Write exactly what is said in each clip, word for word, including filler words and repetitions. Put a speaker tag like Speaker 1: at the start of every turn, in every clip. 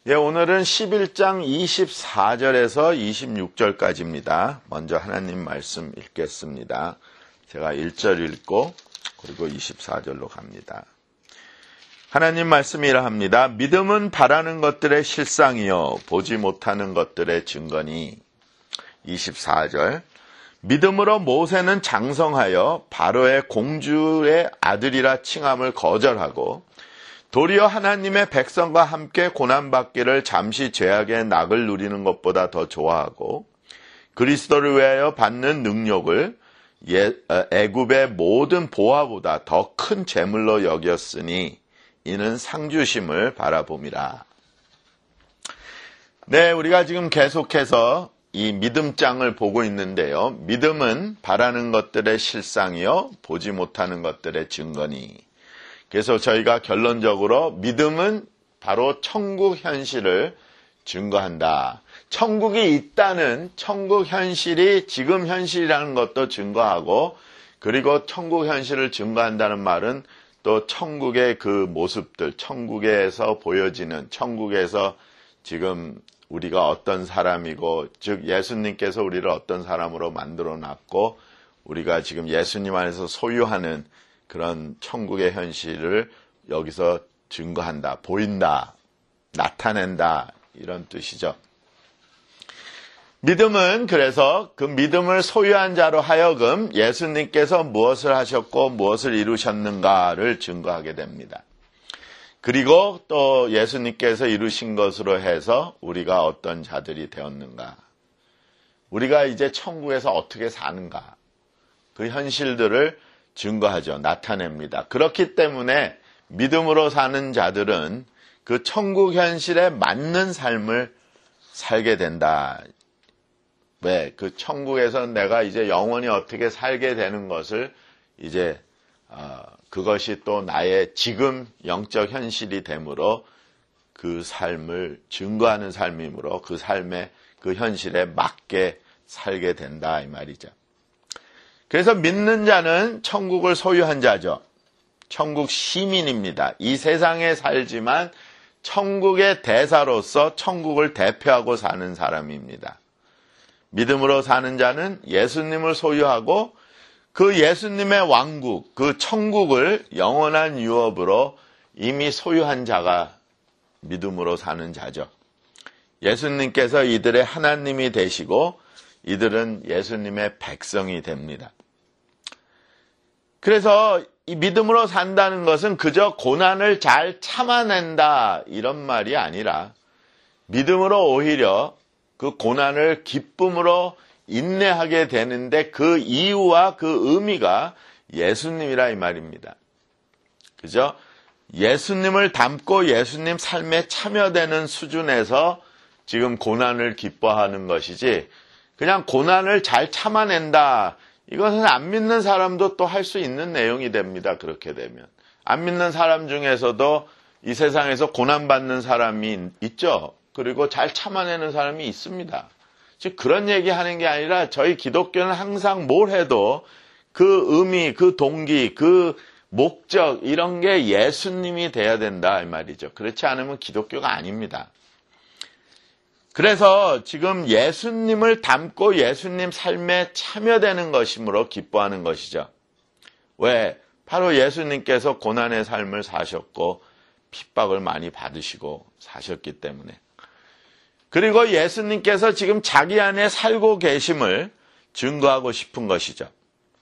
Speaker 1: 예, 오늘은 십일 장 이십사 절에서 이십육 절까지입니다. 먼저 하나님 말씀 읽겠습니다. 제가 일 절 읽고 그리고 이십사 절로 갑니다. 하나님 말씀이 이러합니다. 믿음은 바라는 것들의 실상이요 보지 못하는 것들의 증거니. 이십사 절. 믿음으로 모세는 장성하여 바로의 공주의 아들이라 칭함을 거절하고 도리어 하나님의 백성과 함께 고난받기를 잠시 죄악의 낙을 누리는 것보다 더 좋아하고 그리스도를 위하여 받는 능력을 애굽의 모든 보화보다 더 큰 재물로 여겼으니 이는 상주심을 바라봄이라. 네, 우리가 지금 계속해서 이 믿음장을 보고 있는데요. 믿음은 바라는 것들의 실상이요 보지 못하는 것들의 증거니. 그래서 저희가 결론적으로 믿음은 바로 천국 현실을 증거한다. 천국이 있다는 천국 현실이 지금 현실이라는 것도 증거하고, 그리고 천국 현실을 증거한다는 말은 또 천국의 그 모습들, 천국에서 보여지는, 천국에서 지금 우리가 어떤 사람이고, 즉 예수님께서 우리를 어떤 사람으로 만들어 놨고 우리가 지금 예수님 안에서 소유하는 그런 천국의 현실을 여기서 증거한다, 보인다, 나타낸다, 이런 뜻이죠. 믿음은 그래서 그 믿음을 소유한 자로 하여금 예수님께서 무엇을 하셨고 무엇을 이루셨는가를 증거하게 됩니다. 그리고 또 예수님께서 이루신 것으로 해서 우리가 어떤 자들이 되었는가, 우리가 이제 천국에서 어떻게 사는가, 그 현실들을 증거하죠. 나타냅니다. 그렇기 때문에 믿음으로 사는 자들은 그 천국 현실에 맞는 삶을 살게 된다. 왜? 그 천국에서 내가 이제 영원히 어떻게 살게 되는 것을 이제 어, 그것이 또 나의 지금 영적 현실이 되므로 그 삶을 증거하는 삶이므로 그 삶의 그 현실에 맞게 살게 된다, 이 말이죠. 그래서 믿는 자는 천국을 소유한 자죠. 천국 시민입니다. 이 세상에 살지만 천국의 대사로서 천국을 대표하고 사는 사람입니다. 믿음으로 사는 자는 예수님을 소유하고 그 예수님의 왕국, 그 천국을 영원한 유업으로 이미 소유한 자가 믿음으로 사는 자죠. 예수님께서 이들의 하나님이 되시고 이들은 예수님의 백성이 됩니다. 그래서 이 믿음으로 산다는 것은 그저 고난을 잘 참아낸다, 이런 말이 아니라 믿음으로 오히려 그 고난을 기쁨으로 인내하게 되는데 그 이유와 그 의미가 예수님이라, 이 말입니다. 그죠? 예수님을 닮고 예수님 삶에 참여되는 수준에서 지금 고난을 기뻐하는 것이지, 그냥 고난을 잘 참아낸다, 이것은 안 믿는 사람도 또 할 수 있는 내용이 됩니다. 그렇게 되면 안 믿는 사람 중에서도 이 세상에서 고난받는 사람이 있죠. 그리고 잘 참아내는 사람이 있습니다. 즉 그런 얘기하는 게 아니라 저희 기독교는 항상 뭘 해도 그 의미, 그 동기, 그 목적, 이런 게 예수님이 돼야 된다, 이 말이죠. 그렇지 않으면 기독교가 아닙니다. 그래서 지금 예수님을 닮고 예수님 삶에 참여되는 것이므로 기뻐하는 것이죠. 왜? 바로 예수님께서 고난의 삶을 사셨고 핍박을 많이 받으시고 사셨기 때문에. 그리고 예수님께서 지금 자기 안에 살고 계심을 증거하고 싶은 것이죠.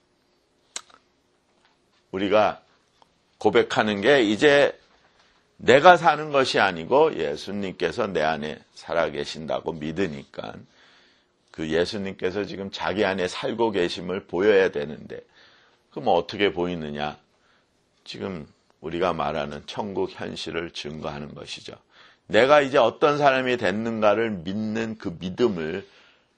Speaker 1: 우리가 고백하는 게 이제 내가 사는 것이 아니고 예수님께서 내 안에 살아계신다고 믿으니까 그 예수님께서 지금 자기 안에 살고 계심을 보여야 되는데, 그럼 어떻게 보이느냐? 지금 우리가 말하는 천국 현실을 증거하는 것이죠. 내가 이제 어떤 사람이 됐는가를 믿는 그 믿음을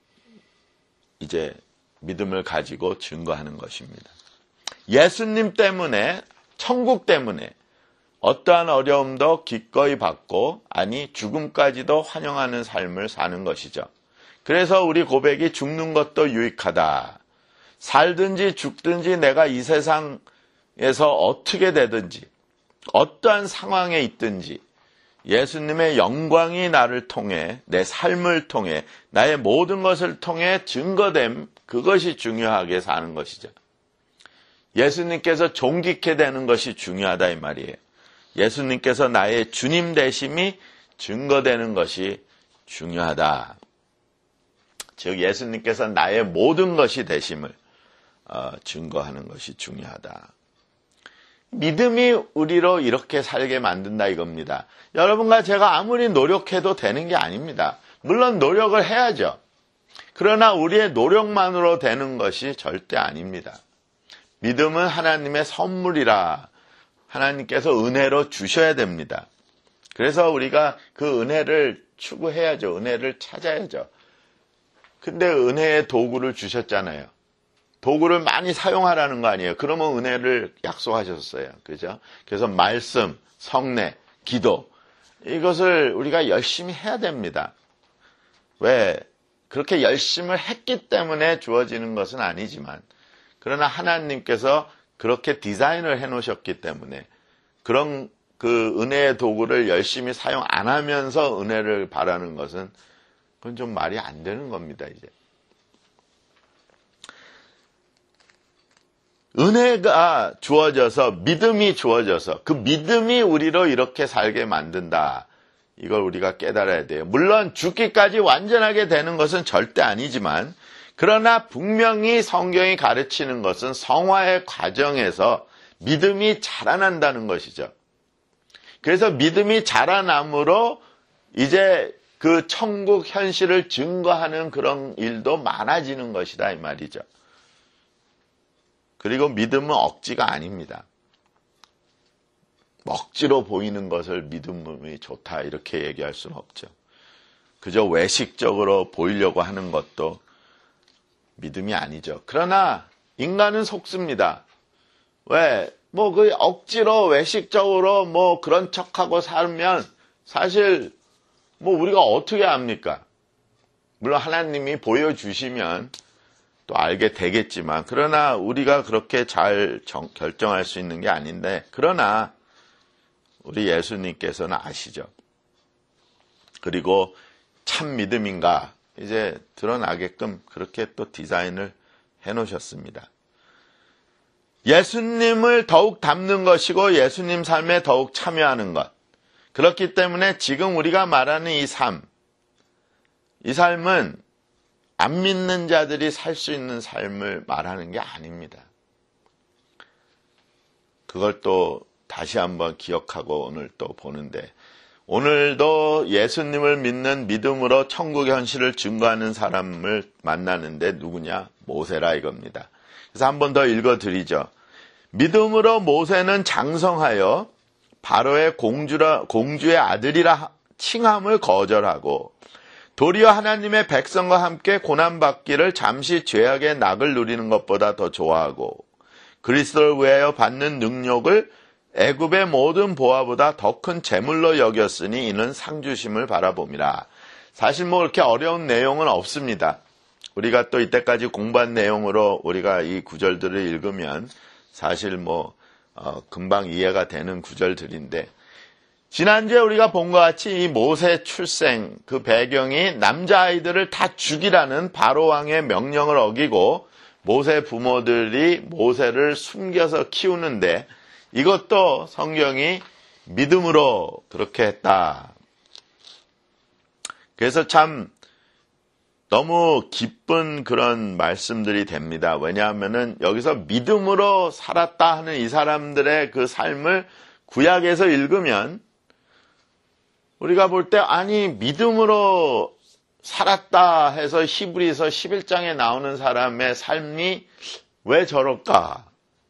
Speaker 1: 이제 믿음을 가지고 증거하는 것입니다. 예수님 때문에, 천국 때문에 어떠한 어려움도 기꺼이 받고, 아니 죽음까지도 환영하는 삶을 사는 것이죠. 그래서 우리 고백이 죽는 것도 유익하다. 살든지 죽든지 내가 이 세상에서 어떻게 되든지 어떠한 상황에 있든지 예수님의 영광이 나를 통해, 내 삶을 통해, 나의 모든 것을 통해 증거됨, 그것이 중요하게 사는 것이죠. 예수님께서 존귀케 되는 것이 중요하다 이 말이에요. 예수님께서 나의 주님 되심이 증거되는 것이 중요하다. 즉 예수님께서 나의 모든 것이 되심을 어, 증거하는 것이 중요하다. 믿음이 우리로 이렇게 살게 만든다 이겁니다. 여러분과 제가 아무리 노력해도 되는 게 아닙니다. 물론 노력을 해야죠. 그러나 우리의 노력만으로 되는 것이 절대 아닙니다. 믿음은 하나님의 선물이라 하나님께서 은혜로 주셔야 됩니다. 그래서 우리가 그 은혜를 추구해야죠. 은혜를 찾아야죠. 근데 은혜의 도구를 주셨잖아요. 도구를 많이 사용하라는 거 아니에요. 그러면 은혜를 약속하셨어요. 그죠? 그래서 말씀, 성례, 기도 이것을 우리가 열심히 해야 됩니다. 왜? 그렇게 열심히 했기 때문에 주어지는 것은 아니지만 그러나 하나님께서 그렇게 디자인을 해놓으셨기 때문에 그런 그 은혜의 도구를 열심히 사용 안 하면서 은혜를 바라는 것은 그건 좀 말이 안 되는 겁니다, 이제. 은혜가 주어져서, 믿음이 주어져서, 그 믿음이 우리로 이렇게 살게 만든다. 이걸 우리가 깨달아야 돼요. 물론 죽기까지 완전하게 되는 것은 절대 아니지만, 그러나 분명히 성경이 가르치는 것은 성화의 과정에서 믿음이 자라난다는 것이죠. 그래서 믿음이 자라남으로 이제 그 천국 현실을 증거하는 그런 일도 많아지는 것이다 이 말이죠. 그리고 믿음은 억지가 아닙니다. 억지로 보이는 것을 믿음이 좋다 이렇게 얘기할 수는 없죠. 그저 외식적으로 보이려고 하는 것도 믿음이 아니죠. 그러나 인간은 속습니다. 왜? 뭐 그 억지로 외식적으로 뭐 그런 척하고 살면 사실 뭐 우리가 어떻게 압니까? 물론 하나님이 보여주시면 또 알게 되겠지만 그러나 우리가 그렇게 잘 정, 결정할 수 있는 게 아닌데 그러나 우리 예수님께서는 아시죠. 그리고 참 믿음인가 이제 드러나게끔 그렇게 또 디자인을 해놓으셨습니다. 예수님을 더욱 닮는 것이고 예수님 삶에 더욱 참여하는 것. 그렇기 때문에 지금 우리가 말하는 이 삶, 이 삶은 안 믿는 자들이 살 수 있는 삶을 말하는 게 아닙니다. 그걸 또 다시 한번 기억하고 오늘 또 보는데 오늘도 예수님을 믿는 믿음으로 천국의 현실을 증거하는 사람을 만나는데 누구냐? 모세라 이겁니다. 그래서 한 번 더 읽어드리죠. 믿음으로 모세는 장성하여 바로의 공주라, 공주의 아들이라 칭함을 거절하고 도리어 하나님의 백성과 함께 고난받기를 잠시 죄악의 낙을 누리는 것보다 더 좋아하고 그리스도를 위하여 받는 능력을 애굽의 모든 보화보다 더 큰 재물로 여겼으니 이는 상주심을 바라봄이라. 사실 뭐 그렇게 어려운 내용은 없습니다. 우리가 또 이때까지 공부한 내용으로 우리가 이 구절들을 읽으면 사실 뭐 어, 금방 이해가 되는 구절들인데 지난주에 우리가 본 것 같이 이 모세 출생 그 배경이 남자아이들을 다 죽이라는 바로왕의 명령을 어기고 모세 부모들이 모세를 숨겨서 키우는데 이것도 성경이 믿음으로 그렇게 했다. 그래서 참 너무 기쁜 그런 말씀들이 됩니다. 왜냐하면은 여기서 믿음으로 살았다 하는 이 사람들의 그 삶을 구약에서 읽으면 우리가 볼 때 아니 믿음으로 살았다 해서 히브리서 십일 장에 나오는 사람의 삶이 왜 저럴까?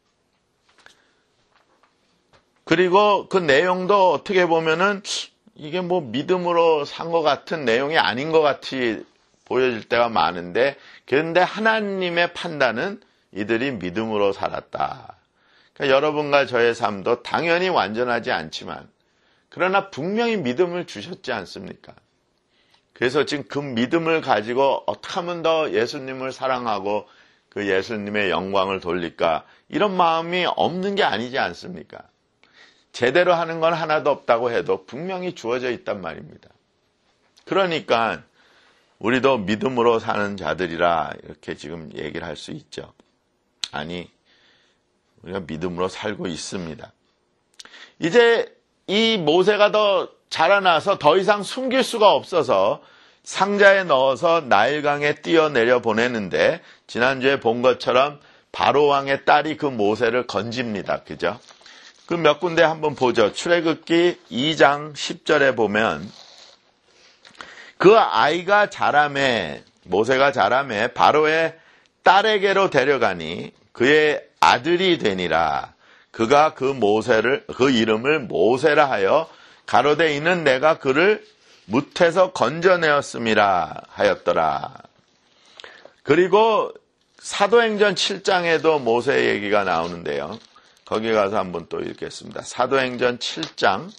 Speaker 1: 그리고 그 내용도 어떻게 보면은 이게 뭐 믿음으로 산 것 같은 내용이 아닌 것 같이 보여질 때가 많은데 그런데 하나님의 판단은 이들이 믿음으로 살았다. 그러니까 여러분과 저의 삶도 당연히 완전하지 않지만 그러나 분명히 믿음을 주셨지 않습니까? 그래서 지금 그 믿음을 가지고 어떻게 하면 더 예수님을 사랑하고 그 예수님의 영광을 돌릴까 이런 마음이 없는 게 아니지 않습니까? 제대로 하는 건 하나도 없다고 해도 분명히 주어져 있단 말입니다. 그러니까 우리도 믿음으로 사는 자들이라 이렇게 지금 얘기를 할 수 있죠. 아니, 우리가 믿음으로 살고 있습니다. 이제 이 모세가 더 자라나서 더 이상 숨길 수가 없어서 상자에 넣어서 나일강에 뛰어내려 보내는데, 지난주에 본 것처럼 바로 왕의 딸이 그 모세를 건집니다. 그죠? 그 몇 군데 한번 보죠. 출애굽기 이 장 십 절에 보면 그 아이가 자라매, 모세가 자라매 바로의 딸에게로 데려가니 그의 아들이 되니라. 그가 그 모세를, 그 이름을 모세라 하여 가로되 이는 내가 그를 뭇에서 건져내었음이라 하였더라. 그리고 사도행전 칠 장에도 모세 얘기가 나오는데요. 거기 가서 한번 또 읽겠습니다. 사도행전 칠 장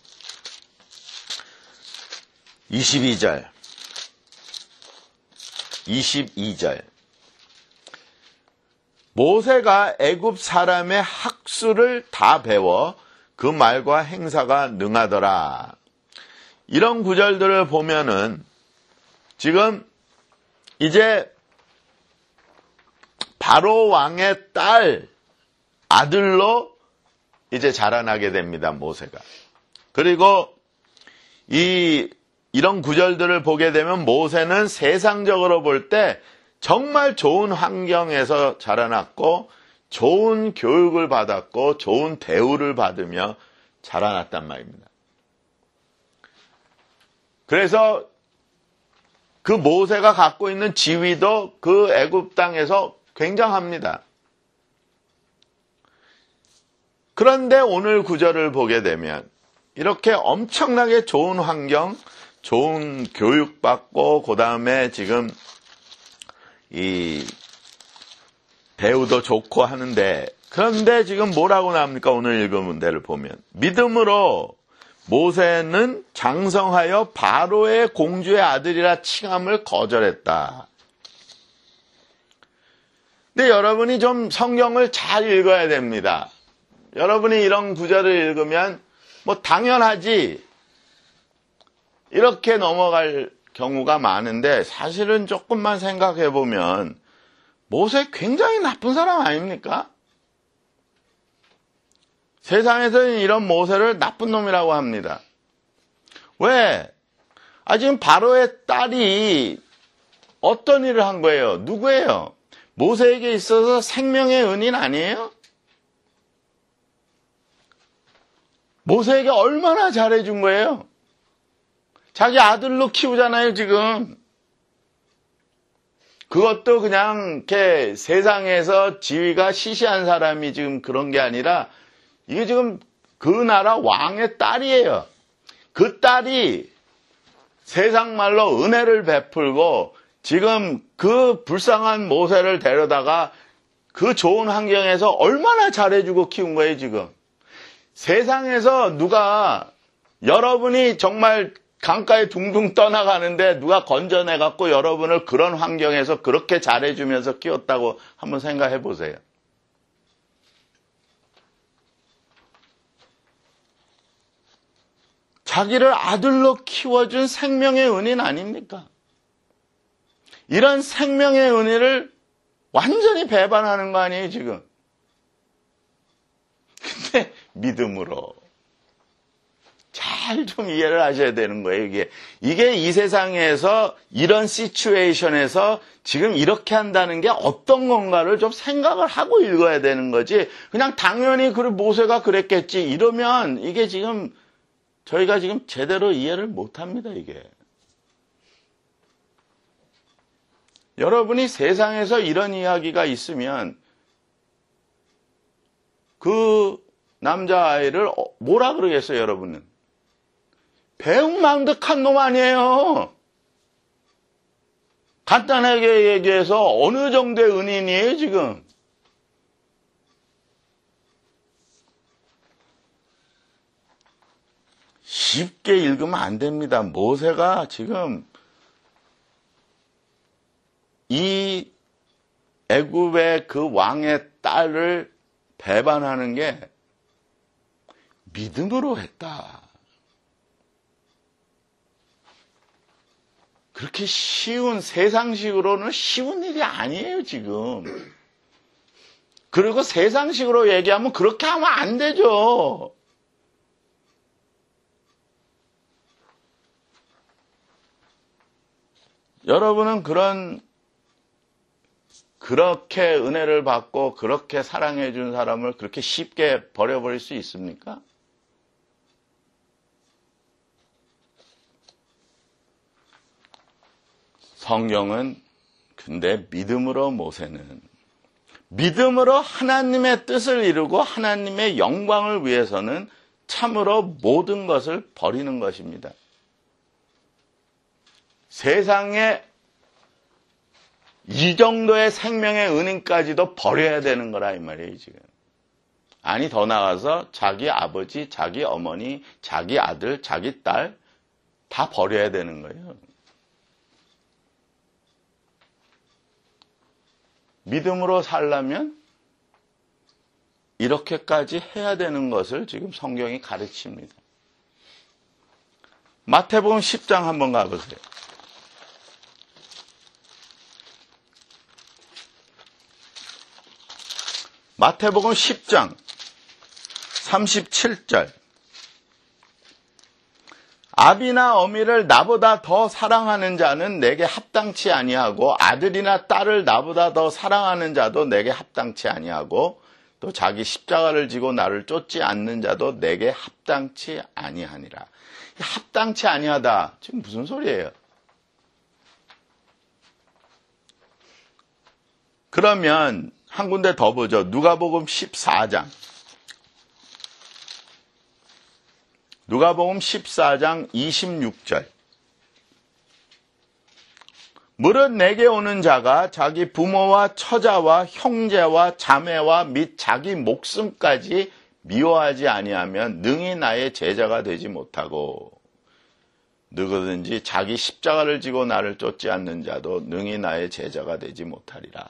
Speaker 1: 이십이 절. 이십이 절. 모세가 애굽 사람의 학수를 다 배워 그 말과 행사가 능하더라. 이런 구절들을 보면은 지금 이제 바로 왕의 딸, 아들로 이제 자라나게 됩니다, 모세가. 그리고 이, 이런 구절들을 보게 되면 모세는 세상적으로 볼 때 정말 좋은 환경에서 자라났고, 좋은 교육을 받았고, 좋은 대우를 받으며 자라났단 말입니다. 그래서 그 모세가 갖고 있는 지위도 그 애굽 땅에서 굉장합니다. 그런데 오늘 구절을 보게 되면 이렇게 엄청나게 좋은 환경, 좋은 교육받고 그 다음에 지금 이 배우도 좋고 하는데, 그런데 지금 뭐라고 나옵니까? 오늘 읽은 문제를 보면 믿음으로 모세는 장성하여 바로의 공주의 아들이라 칭함을 거절했다. 근데 여러분이 좀 성경을 잘 읽어야 됩니다. 여러분이 이런 구절을 읽으면 뭐 당연하지 이렇게 넘어갈 경우가 많은데, 사실은 조금만 생각해 보면 모세 굉장히 나쁜 사람 아닙니까? 세상에서는 이런 모세를 나쁜 놈이라고 합니다. 왜? 아, 지금 바로의 딸이 어떤 일을 한 거예요? 누구예요? 모세에게 있어서 생명의 은인 아니에요? 모세에게 얼마나 잘해준 거예요? 자기 아들로 키우잖아요, 지금. 그것도 그냥 이렇게 세상에서 지위가 시시한 사람이 지금 그런 게 아니라 이게 지금 그 나라 왕의 딸이에요. 그 딸이 세상 말로 은혜를 베풀고 지금 그 불쌍한 모세를 데려다가 그 좋은 환경에서 얼마나 잘해주고 키운 거예요, 지금. 세상에서 누가 여러분이 정말 강가에 둥둥 떠나가는데 누가 건져내갖고 여러분을 그런 환경에서 그렇게 잘해주면서 키웠다고 한번 생각해 보세요. 자기를 아들로 키워준 생명의 은인 아닙니까? 이런 생명의 은혜를 완전히 배반하는 거 아니에요, 지금? 근데 믿음으로. 잘 좀 이해를 하셔야 되는 거예요, 이게. 이게 이 세상에서 이런 시츄에이션에서 지금 이렇게 한다는 게 어떤 건가를 좀 생각을 하고 읽어야 되는 거지. 그냥 당연히 그 모세가 그랬겠지. 이러면 이게 지금 저희가 지금 제대로 이해를 못 합니다, 이게. 여러분이 세상에서 이런 이야기가 있으면 그 남자아이를 뭐라 그러겠어요, 여러분은? 배은망덕한 놈 아니에요. 간단하게 얘기해서 어느 정도의 은인이에요, 지금? 쉽게 읽으면 안 됩니다. 모세가 지금 이 애굽의 그 왕의 딸을 배반하는 게 믿음으로 했다. 그렇게 쉬운, 세상식으로는 쉬운 일이 아니에요, 지금. 그리고 세상식으로 얘기하면 그렇게 하면 안 되죠. 여러분은 그런, 그렇게 은혜를 받고 그렇게 사랑해 준 사람을 그렇게 쉽게 버려버릴 수 있습니까? 성경은 근데 믿음으로 모세는 믿음으로 하나님의 뜻을 이루고 하나님의 영광을 위해서는 참으로 모든 것을 버리는 것입니다. 세상에 이 정도의 생명의 은인까지도 버려야 되는 거라 이 말이에요, 지금. 아니, 더 나아가서 자기 아버지, 자기 어머니, 자기 아들, 자기 딸 다 버려야 되는 거예요. 믿음으로 살려면 이렇게까지 해야 되는 것을 지금 성경이 가르칩니다. 마태복음 십 장 한번 가보세요. 마태복음 십 장 삼십칠 절. 아비나 어미를 나보다 더 사랑하는 자는 내게 합당치 아니하고 아들이나 딸을 나보다 더 사랑하는 자도 내게 합당치 아니하고 또 자기 십자가를 지고 나를 쫓지 않는 자도 내게 합당치 아니하니라. 합당치 아니하다. 지금 무슨 소리예요? 그러면 한 군데 더 보죠. 누가복음 십사 장. 누가복음 십사 장 이십육 절. 무릇 내게 오는 자가 자기 부모와 처자와 형제와 자매와 및 자기 목숨까지 미워하지 아니하면 능히 나의 제자가 되지 못하고 누구든지 자기 십자가를 지고 나를 쫓지 않는 자도 능히 나의 제자가 되지 못하리라.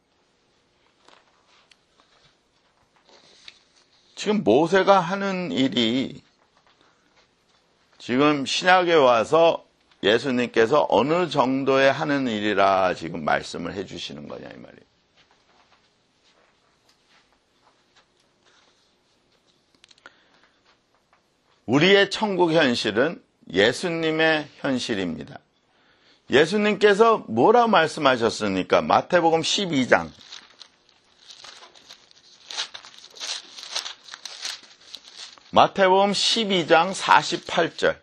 Speaker 1: 지금 모세가 하는 일이 지금 신약에 와서 예수님께서 어느 정도의 하는 일이라 지금 말씀을 해주시는 거냐 이 말이에요. 우리의 천국 현실은 예수님의 현실입니다. 예수님께서 뭐라 말씀하셨습니까? 마태복음 십이 장. 마태복음 십이 장 사십팔 절.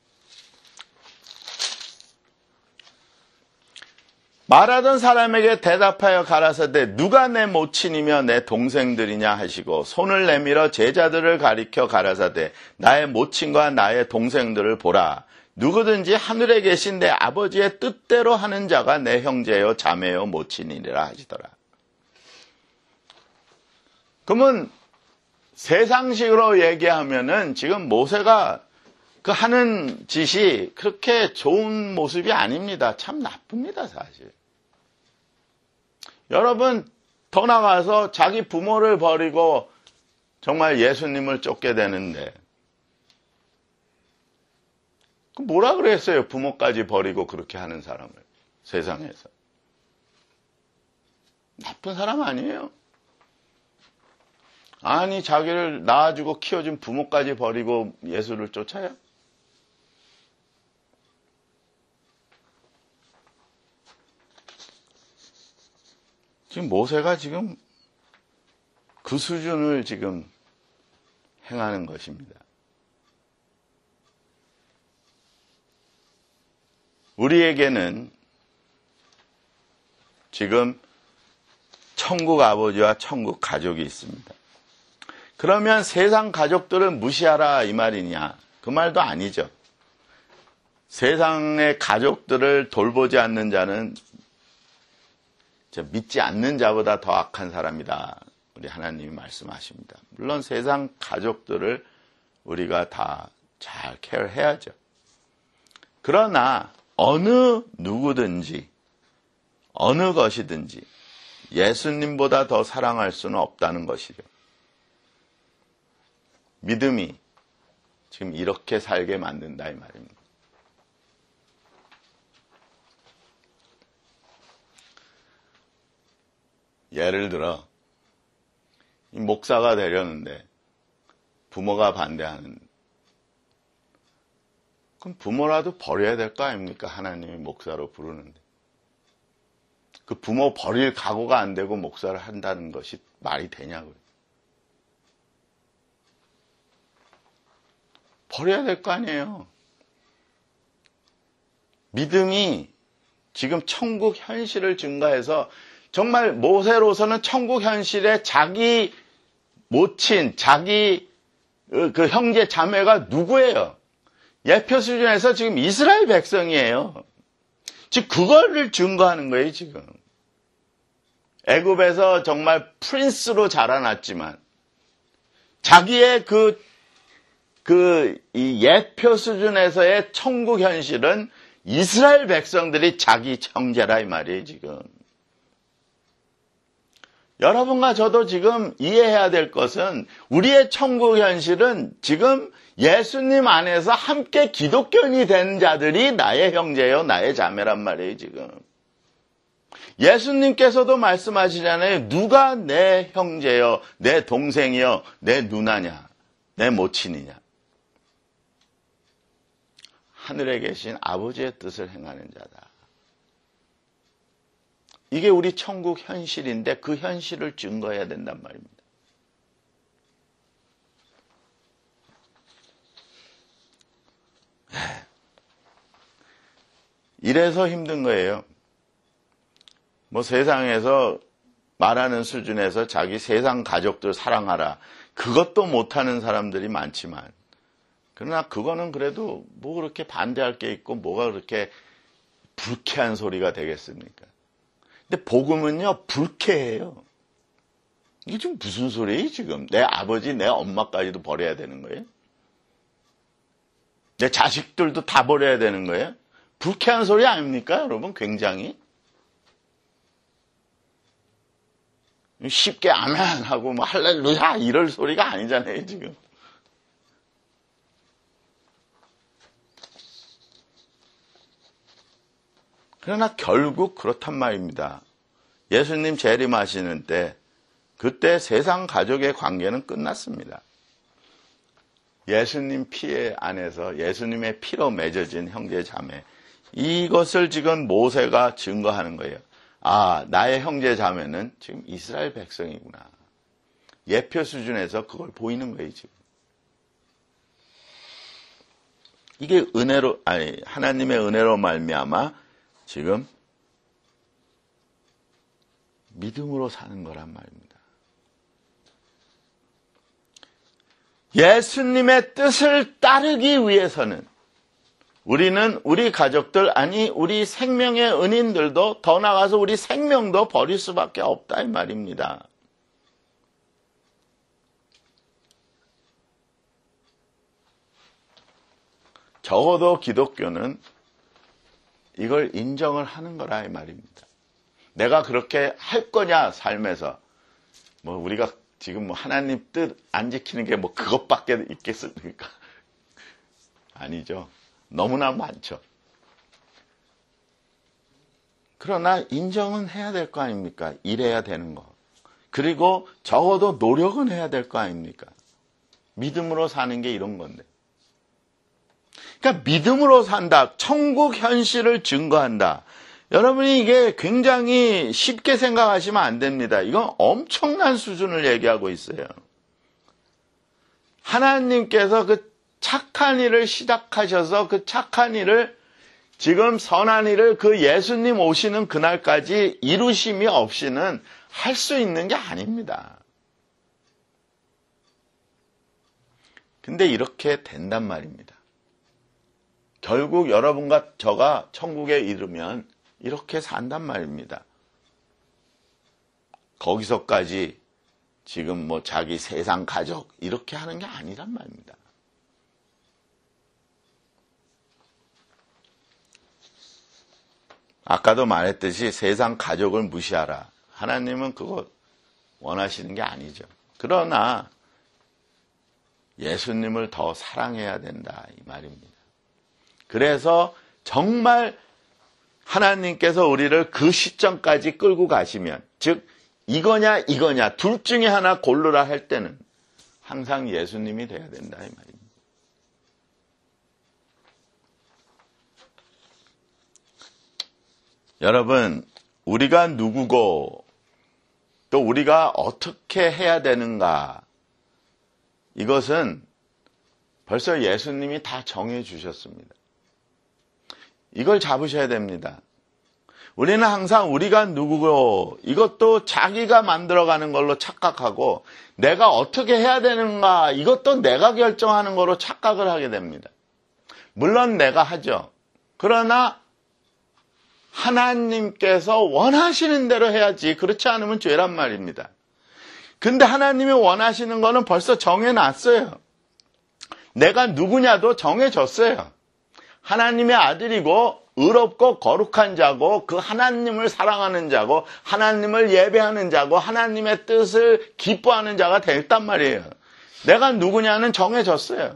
Speaker 1: 말하던 사람에게 대답하여 가라사대 누가 내 모친이며 내 동생들이냐 하시고 손을 내밀어 제자들을 가리켜 가라사대 나의 모친과 나의 동생들을 보라. 누구든지 하늘에 계신 내 아버지의 뜻대로 하는 자가 내 형제요 자매요 모친이니라 하시더라. 그러면 세상식으로 얘기하면은 지금 모세가 그 하는 짓이 그렇게 좋은 모습이 아닙니다. 참 나쁩니다, 사실. 여러분, 더 나가서 자기 부모를 버리고 정말 예수님을 쫓게 되는데, 그 뭐라 그랬어요? 부모까지 버리고 그렇게 하는 사람을, 세상에서. 나쁜 사람 아니에요. 아니, 자기를 낳아주고 키워준 부모까지 버리고 예수를 쫓아요? 지금 모세가 지금 그 수준을 지금 행하는 것입니다. 우리에게는 지금 천국 아버지와 천국 가족이 있습니다. 그러면 세상 가족들을 무시하라 이 말이냐? 그 말도 아니죠. 세상의 가족들을 돌보지 않는 자는 믿지 않는 자보다 더 악한 사람이다. 우리 하나님이 말씀하십니다. 물론 세상 가족들을 우리가 다 잘 케어해야죠. 그러나 어느 누구든지 어느 것이든지 예수님보다 더 사랑할 수는 없다는 것이죠. 믿음이 지금 이렇게 살게 만든다 이 말입니다. 예를 들어 목사가 되려는데 부모가 반대하는, 그럼 부모라도 버려야 될 거 아닙니까? 하나님이 목사로 부르는데. 그 부모 버릴 각오가 안 되고 목사를 한다는 것이 말이 되냐고요. 버려야 될 거 아니에요. 믿음이 지금 천국 현실을 증가해서 정말 모세로서는 천국 현실에 자기 모친, 자기 그 형제 자매가 누구예요? 예표 수준에서 지금 이스라엘 백성이에요. 즉 그거를 증거하는 거예요, 지금. 애굽에서 정말 프린스로 자라났지만 자기의 그, 그, 이 예표 수준에서의 천국 현실은 이스라엘 백성들이 자기 형제라 이 말이에요, 지금. 여러분과 저도 지금 이해해야 될 것은 우리의 천국 현실은 지금 예수님 안에서 함께 기독교인이 된 자들이 나의 형제요, 나의 자매란 말이에요, 지금. 예수님께서도 말씀하시잖아요. 누가 내 형제요, 내 동생이요, 내 누나냐, 내 모친이냐. 하늘에 계신 아버지의 뜻을 행하는 자다. 이게 우리 천국 현실인데 그 현실을 증거해야 된단 말입니다. 이래서 힘든 거예요. 뭐 세상에서 말하는 수준에서 자기 세상 가족들 사랑하라. 그것도 못하는 사람들이 많지만, 그러나 그거는 그래도 뭐 그렇게 반대할 게 있고 뭐가 그렇게 불쾌한 소리가 되겠습니까? 근데 복음은요, 불쾌해요. 이게 지금 무슨 소리예요, 지금? 내 아버지, 내 엄마까지도 버려야 되는 거예요? 내 자식들도 다 버려야 되는 거예요? 불쾌한 소리 아닙니까, 여러분? 굉장히. 쉽게 아멘 하고 뭐 할렐루야 이럴 소리가 아니잖아요, 지금. 그러나 결국 그렇단 말입니다. 예수님 재림하시는 때 그때 세상 가족의 관계는 끝났습니다. 예수님 피 안에서 예수님의 피로 맺어진 형제 자매, 이것을 지금 모세가 증거하는 거예요. 아, 나의 형제 자매는 지금 이스라엘 백성이구나. 예표 수준에서 그걸 보이는 거예요, 지금. 이게 은혜로, 아니, 하나님의 은혜로 말미암아 지금 믿음으로 사는 거란 말입니다. 예수님의 뜻을 따르기 위해서는 우리는 우리 가족들, 아니 우리 생명의 은인들도, 더 나아가서 우리 생명도 버릴 수밖에 없다 이 말입니다. 적어도 기독교는 이걸 인정을 하는 거라 이 말입니다. 내가 그렇게 할 거냐, 삶에서. 뭐 우리가 지금 뭐 하나님 뜻 안 지키는 게 뭐 그것밖에 있겠습니까? 아니죠. 너무나 많죠. 그러나 인정은 해야 될 거 아닙니까? 이래야 되는 거. 그리고 적어도 노력은 해야 될 거 아닙니까? 믿음으로 사는 게 이런 건데. 그러니까 믿음으로 산다. 천국 현실을 증거한다. 여러분이 이게 굉장히 쉽게 생각하시면 안 됩니다. 이건 엄청난 수준을 얘기하고 있어요. 하나님께서 그 착한 일을 시작하셔서 그 착한 일을, 지금 선한 일을 그 예수님 오시는 그날까지 이루심이 없이는 할 수 있는 게 아닙니다. 근데 이렇게 된단 말입니다. 결국 여러분과 저가 천국에 이르면 이렇게 산단 말입니다. 거기서까지 지금 뭐 자기 세상 가족 이렇게 하는 게 아니란 말입니다. 아까도 말했듯이 세상 가족을 무시하라. 하나님은 그거 원하시는 게 아니죠. 그러나 예수님을 더 사랑해야 된다 이 말입니다. 그래서 정말 하나님께서 우리를 그 시점까지 끌고 가시면, 즉 이거냐 이거냐 둘 중에 하나 고르라 할 때는 항상 예수님이 돼야 된다 이 말입니다. 여러분, 우리가 누구고 또 우리가 어떻게 해야 되는가, 이것은 벌써 예수님이 다 정해 주셨습니다. 이걸 잡으셔야 됩니다. 우리는 항상 우리가 누구고 이것도 자기가 만들어가는 걸로 착각하고, 내가 어떻게 해야 되는가 이것도 내가 결정하는 거로 착각을 하게 됩니다. 물론 내가 하죠. 그러나 하나님께서 원하시는 대로 해야지, 그렇지 않으면 죄란 말입니다. 근데 하나님이 원하시는 거는 벌써 정해놨어요. 내가 누구냐도 정해졌어요. 하나님의 아들이고 의롭고 거룩한 자고 그 하나님을 사랑하는 자고 하나님을 예배하는 자고 하나님의 뜻을 기뻐하는 자가 됐단 말이에요. 내가 누구냐는 정해졌어요.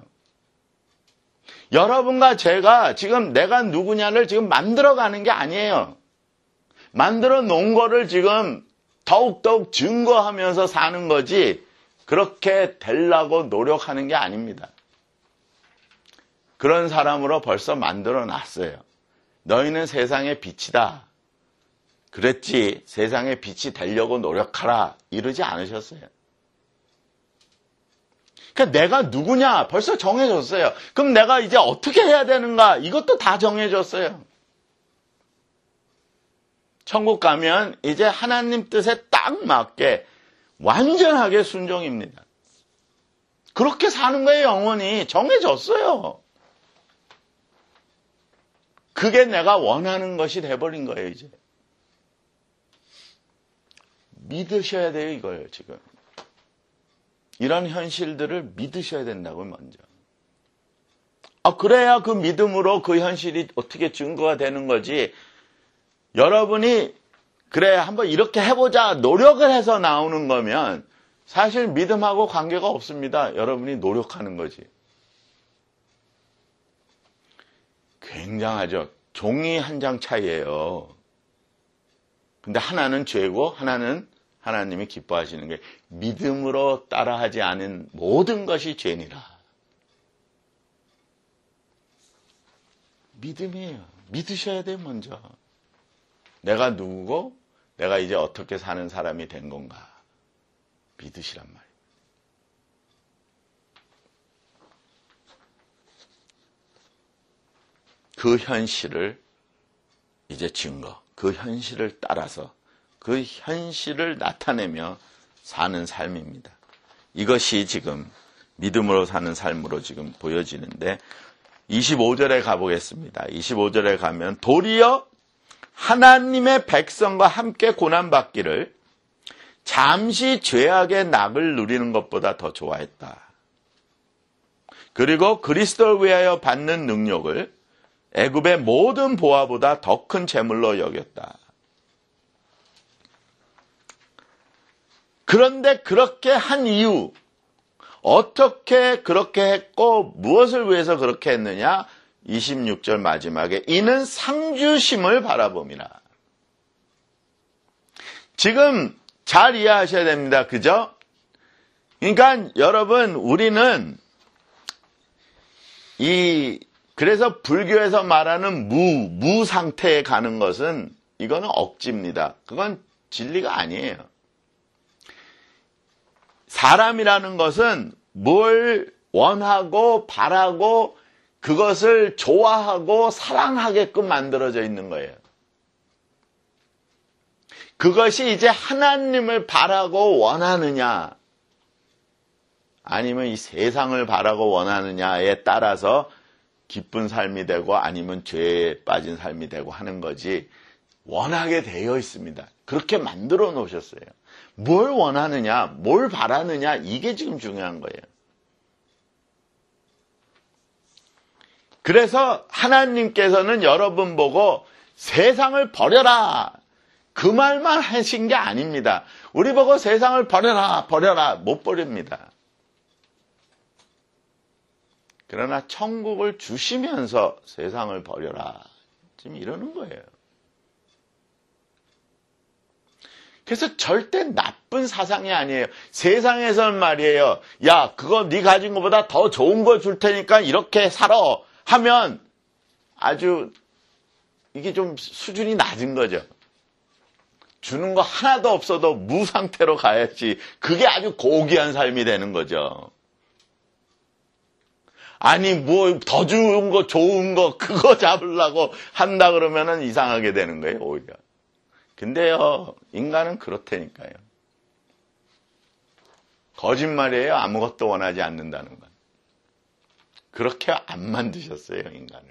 Speaker 1: 여러분과 제가 지금 내가 누구냐를 지금 만들어가는 게 아니에요. 만들어 놓은 거를 지금 더욱더욱 증거하면서 사는 거지, 그렇게 되려고 노력하는 게 아닙니다. 그런 사람으로 벌써 만들어 놨어요. 너희는 세상의 빛이다. 그랬지, 세상의 빛이 되려고 노력하라 이러지 않으셨어요. 그러니까 내가 누구냐 벌써 정해졌어요. 그럼 내가 이제 어떻게 해야 되는가, 이것도 다 정해졌어요. 천국 가면 이제 하나님 뜻에 딱 맞게 완전하게 순종입니다. 그렇게 사는 거예요. 영원히 정해졌어요. 그게 내가 원하는 것이 돼버린 거예요. 이제 믿으셔야 돼요. 이걸 지금 이런 현실들을 믿으셔야 된다고. 먼저 아 그래야 그 믿음으로 그 현실이 어떻게 증거가 되는 거지. 여러분이 그래 한번 이렇게 해보자 노력을 해서 나오는 거면 사실 믿음하고 관계가 없습니다. 여러분이 노력하는 거지. 굉장하죠. 종이 한 장 차이예요. 근데 하나는 죄고 하나는 하나님이 기뻐하시는 게, 믿음으로 따라하지 않은 모든 것이 죄니라. 믿음이에요. 믿으셔야 돼요. 먼저 내가 누구고 내가 이제 어떻게 사는 사람이 된 건가 믿으시란 말이에요. 그 현실을 이제 증거, 그 현실을 따라서 그 현실을 나타내며 사는 삶입니다. 이것이 지금 믿음으로 사는 삶으로 지금 보여지는데, 이십오 절에 가보겠습니다. 이십오 절에 가면 도리어 하나님의 백성과 함께 고난받기를 잠시 죄악의 낙을 누리는 것보다 더 좋아했다. 그리고 그리스도를 위하여 받는 능력을 애굽의 모든 보화보다 더 큰 재물로 여겼다. 그런데 그렇게 한 이유, 어떻게 그렇게 했고 무엇을 위해서 그렇게 했느냐? 이십육 절 마지막에 이는 상주심을 바라봄이라. 지금 잘 이해하셔야 됩니다. 그죠? 그러니까 여러분, 우리는 이 그래서 불교에서 말하는 무, 무 상태에 가는 것은 이거는 억지입니다. 그건 진리가 아니에요. 사람이라는 것은 뭘 원하고 바라고 그것을 좋아하고 사랑하게끔 만들어져 있는 거예요. 그것이 이제 하나님을 바라고 원하느냐 아니면 이 세상을 바라고 원하느냐에 따라서 기쁜 삶이 되고 아니면 죄에 빠진 삶이 되고 하는 거지, 원하게 되어 있습니다. 그렇게 만들어 놓으셨어요. 뭘 원하느냐, 뭘 바라느냐, 이게 지금 중요한 거예요. 그래서 하나님께서는 여러분 보고 세상을 버려라, 그 말만 하신 게 아닙니다. 우리 보고 세상을 버려라, 버려라, 못 버립니다. 그러나 천국을 주시면서 세상을 버려라. 지금 이러는 거예요. 그래서 절대 나쁜 사상이 아니에요. 세상에서는 말이에요. 야, 그거 네 가진 것보다 더 좋은 거 줄 테니까 이렇게 살아 하면 아주 이게 좀 수준이 낮은 거죠. 주는 거 하나도 없어도 무상태로 가야지. 그게 아주 고귀한 삶이 되는 거죠. 아니 뭐 더 좋은 거 좋은 거 그거 잡으려고 한다 그러면은 이상하게 되는 거예요. 오히려. 근데요, 인간은 그렇다니까요. 거짓말이에요. 아무것도 원하지 않는다는 건. 그렇게 안 만드셨어요, 인간을.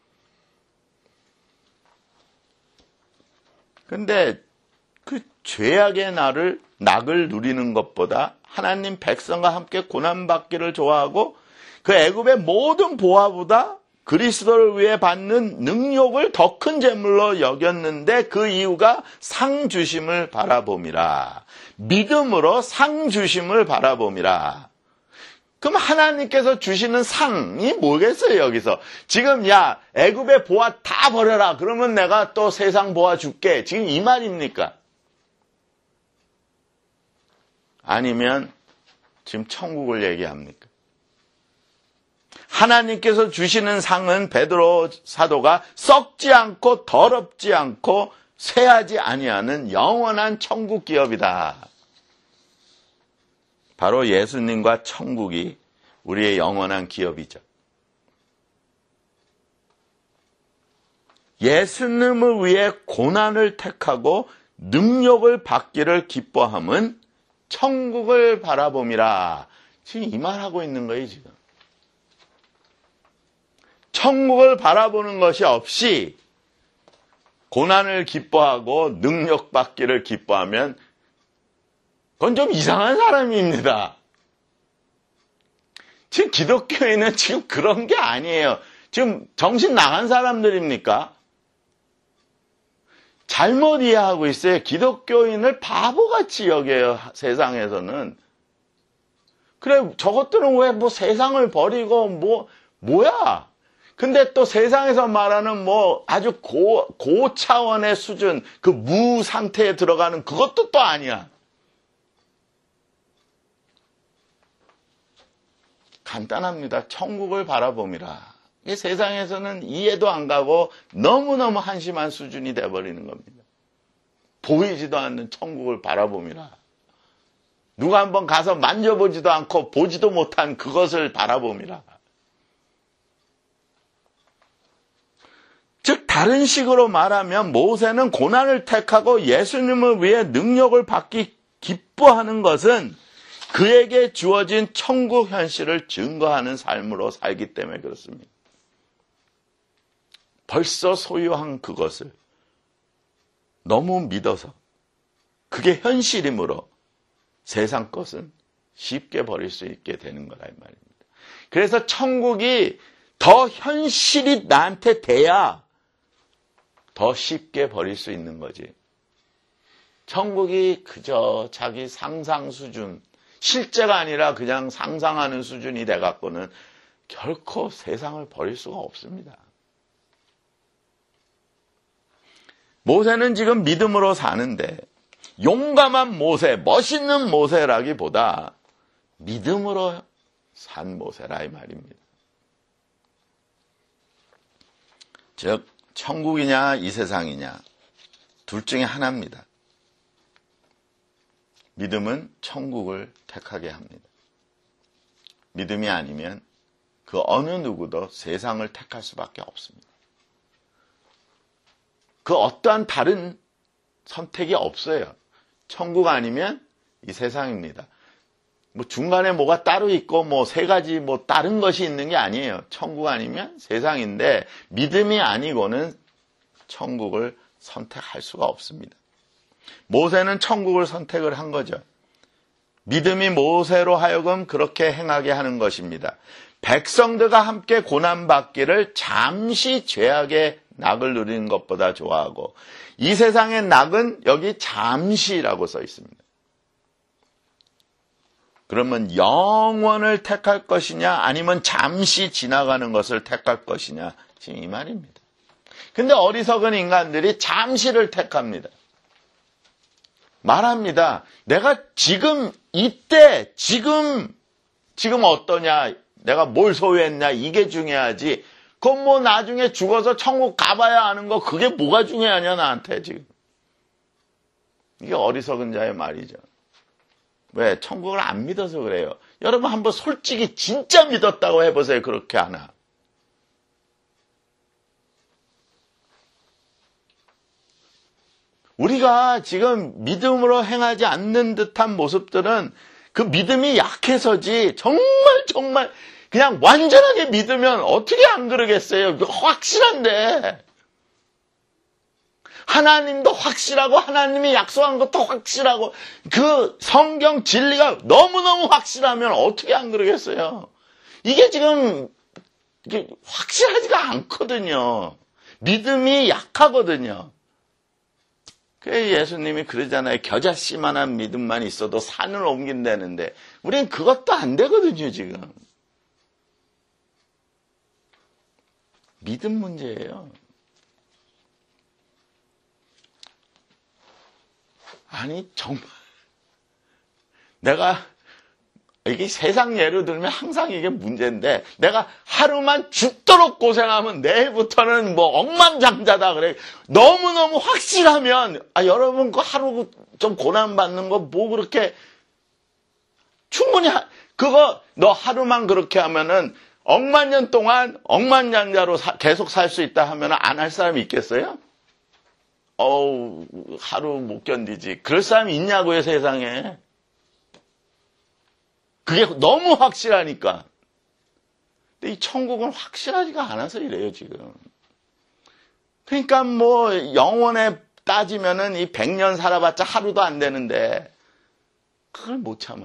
Speaker 1: 근데 그 죄악의 날을, 낙을 누리는 것보다 하나님 백성과 함께 고난받기를 좋아하고 그 애굽의 모든 보화보다 그리스도를 위해 받는 능력을 더 큰 재물로 여겼는데 그 이유가 상 주심을 바라봄이라. 믿음으로 상 주심을 바라봄이라. 그럼 하나님께서 주시는 상이 뭐겠어요, 여기서? 지금 야, 애굽의 보화 다 버려라. 그러면 내가 또 세상 보화 줄게. 지금 이 말입니까? 아니면 지금 천국을 얘기합니까? 하나님께서 주시는 상은 베드로 사도가 썩지 않고 더럽지 않고 쇠하지 아니하는 영원한 천국 기업이다. 바로 예수님과 천국이 우리의 영원한 기업이죠. 예수님을 위해 고난을 택하고 능력을 받기를 기뻐함은 천국을 바라봄이라. 지금 이 말하고 있는 거예요, 지금. 천국을 바라보는 것이 없이 고난을 기뻐하고 능력 받기를 기뻐하면 그건 좀 이상한 사람입니다. 지금 기독교인은 지금 그런 게 아니에요. 지금 정신 나간 사람들입니까? 잘못 이해하고 있어요. 기독교인을 바보같이 여겨요, 세상에서는. 그래, 저것들은 왜 뭐 세상을 버리고 뭐, 뭐야? 근데 또 세상에서 말하는 뭐 아주 고, 고차원의 수준, 그 무 상태에 들어가는 그것도 또 아니야. 간단합니다. 천국을 바라봄이라. 이게 세상에서는 이해도 안 가고 너무너무 한심한 수준이 돼버리는 겁니다. 보이지도 않는 천국을 바라봄이라. 누가 한번 가서 만져보지도 않고 보지도 못한 그것을 바라봄이라. 즉 다른 식으로 말하면 모세는 고난을 택하고 예수님을 위해 능력을 받기 기뻐하는 것은 그에게 주어진 천국 현실을 증거하는 삶으로 살기 때문에 그렇습니다. 벌써 소유한 그것을 너무 믿어서 그게 현실이므로 세상 것은 쉽게 버릴 수 있게 되는 거라 이 말입니다. 그래서 천국이 더 현실이 나한테 돼야 더 쉽게 버릴 수 있는 거지. 천국이 그저 자기 상상 수준, 실제가 아니라 그냥 상상하는 수준이 돼갖고는 결코 세상을 버릴 수가 없습니다. 모세는 지금 믿음으로 사는데 용감한 모세, 멋있는 모세라기보다 믿음으로 산 모세라 이 말입니다. 즉 천국이냐 이 세상이냐 둘 중에 하나입니다. 믿음은 천국을 택하게 합니다. 믿음이 아니면 그 어느 누구도 세상을 택할 수밖에 없습니다. 그 어떠한 다른 선택이 없어요. 천국 아니면 이 세상입니다. 뭐 중간에 뭐가 따로 있고 뭐 세 가지 뭐 다른 것이 있는 게 아니에요. 천국 아니면 세상인데 믿음이 아니고는 천국을 선택할 수가 없습니다. 모세는 천국을 선택을 한 거죠. 믿음이 모세로 하여금 그렇게 행하게 하는 것입니다. 백성들과 함께 고난받기를 잠시 죄악의 낙을 누리는 것보다 좋아하고 이 세상의 낙은 여기 잠시라고 써 있습니다. 그러면 영원을 택할 것이냐 아니면 잠시 지나가는 것을 택할 것이냐 지금 이 말입니다. 근데 어리석은 인간들이 잠시를 택합니다. 말합니다. 내가 지금 이때 지금 지금 어떠냐 내가 뭘 소유했냐 이게 중요하지 그건 뭐 나중에 죽어서 천국 가봐야 아는 거 그게 뭐가 중요하냐 나한테 지금. 이게 어리석은 자의 말이죠. 왜? 천국을 안 믿어서 그래요. 여러분 한번 솔직히 진짜 믿었다고 해보세요. 그렇게 하나. 우리가 지금 믿음으로 행하지 않는 듯한 모습들은 그 믿음이 약해서지 정말 정말 그냥 완전하게 믿으면 어떻게 안 그러겠어요. 확실한데. 하나님도 확실하고 하나님이 약속한 것도 확실하고 그 성경 진리가 너무너무 확실하면 어떻게 안 그러겠어요. 이게 지금 이게 확실하지가 않거든요. 믿음이 약하거든요. 그래서 예수님이 그러잖아요. 겨자씨만한 믿음만 있어도 산을 옮긴다는데 우리는 그것도 안 되거든요. 지금. 믿음 문제예요. 아니 정말 내가 이게 세상 예로 들면 항상 이게 문제인데 내가 하루만 죽도록 고생하면 내일부터는 뭐 억만장자다 그래. 너무너무 확실하면 아 여러분 그 하루 좀 고난받는 거 뭐 그렇게 충분히 하, 그거 너 하루만 그렇게 하면은 억만 년 동안 억만장자로 사, 계속 살 수 있다 하면 안 할 사람이 있겠어요? 어우, 하루 못 견디지. 그럴 사람이 있냐고요, 세상에. 그게 너무 확실하니까. 근데 이 천국은 확실하지가 않아서 이래요, 지금. 그러니까 뭐, 영원에 따지면은 이 백 년 살아봤자 하루도 안 되는데, 그걸 못 참아요.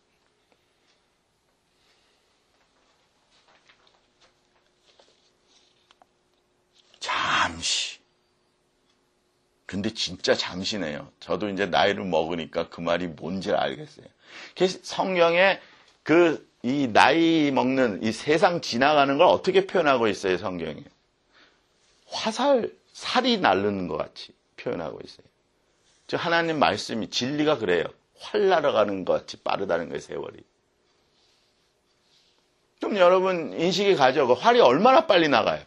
Speaker 1: 잠시. 근데 진짜 잠시네요. 저도 이제 나이를 먹으니까 그 말이 뭔지 알겠어요. 성경에 그 이 나이 먹는 이 세상 지나가는 걸 어떻게 표현하고 있어요, 성경이? 화살, 살이 날르는 것 같이 표현하고 있어요. 저 하나님 말씀이 진리가 그래요. 활 날아가는 것 같이 빠르다는 거예요, 세월이. 그럼 여러분 인식이 가죠. 그 활이 얼마나 빨리 나가요?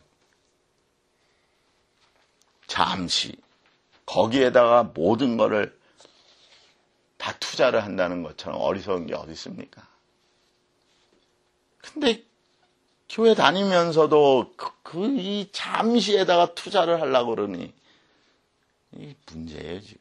Speaker 1: 잠시. 거기에다가 모든 거를 다 투자를 한다는 것처럼 어리석은 게 어디 있습니까? 근데 교회 다니면서도 그 이 잠시에다가 투자를 하려고 그러니 이게 문제예요, 지금.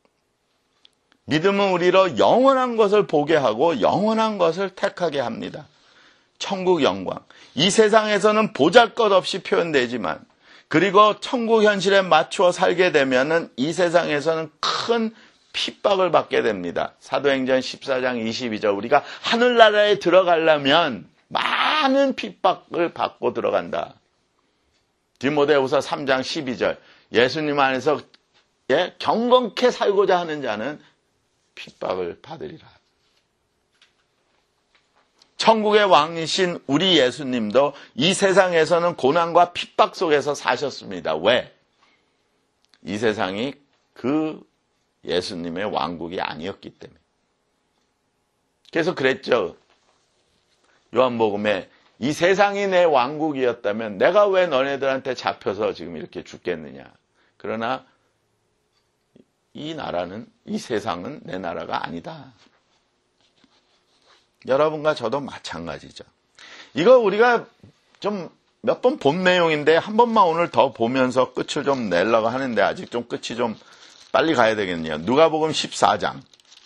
Speaker 1: 믿음은 우리로 영원한 것을 보게 하고 영원한 것을 택하게 합니다. 천국 영광. 이 세상에서는 보잘것없이 표현되지만 그리고 천국 현실에 맞추어 살게 되면은 이 세상에서는 큰 핍박을 받게 됩니다. 사도행전 십사 장 이십이 절 우리가 하늘나라에 들어가려면 많은 핍박을 받고 들어간다. 디모데후서 삼 장 십이 절 예수님 안에서 예, 경건케 살고자 하는 자는 핍박을 받으리라. 천국의 왕이신 우리 예수님도 이 세상에서는 고난과 핍박 속에서 사셨습니다. 왜? 이 세상이 그 예수님의 왕국이 아니었기 때문에. 그래서 그랬죠. 요한복음에 이 세상이 내 왕국이었다면 내가 왜 너네들한테 잡혀서 지금 이렇게 죽겠느냐. 그러나 이 나라는, 이 세상은 내 나라가 아니다. 여러분과 저도 마찬가지죠. 이거 우리가 좀 몇 번 본 내용인데 한 번만 오늘 더 보면서 끝을 좀 내려고 하는데 아직 좀 끝이 좀 빨리 가야 되겠네요. 누가복음 십사 장.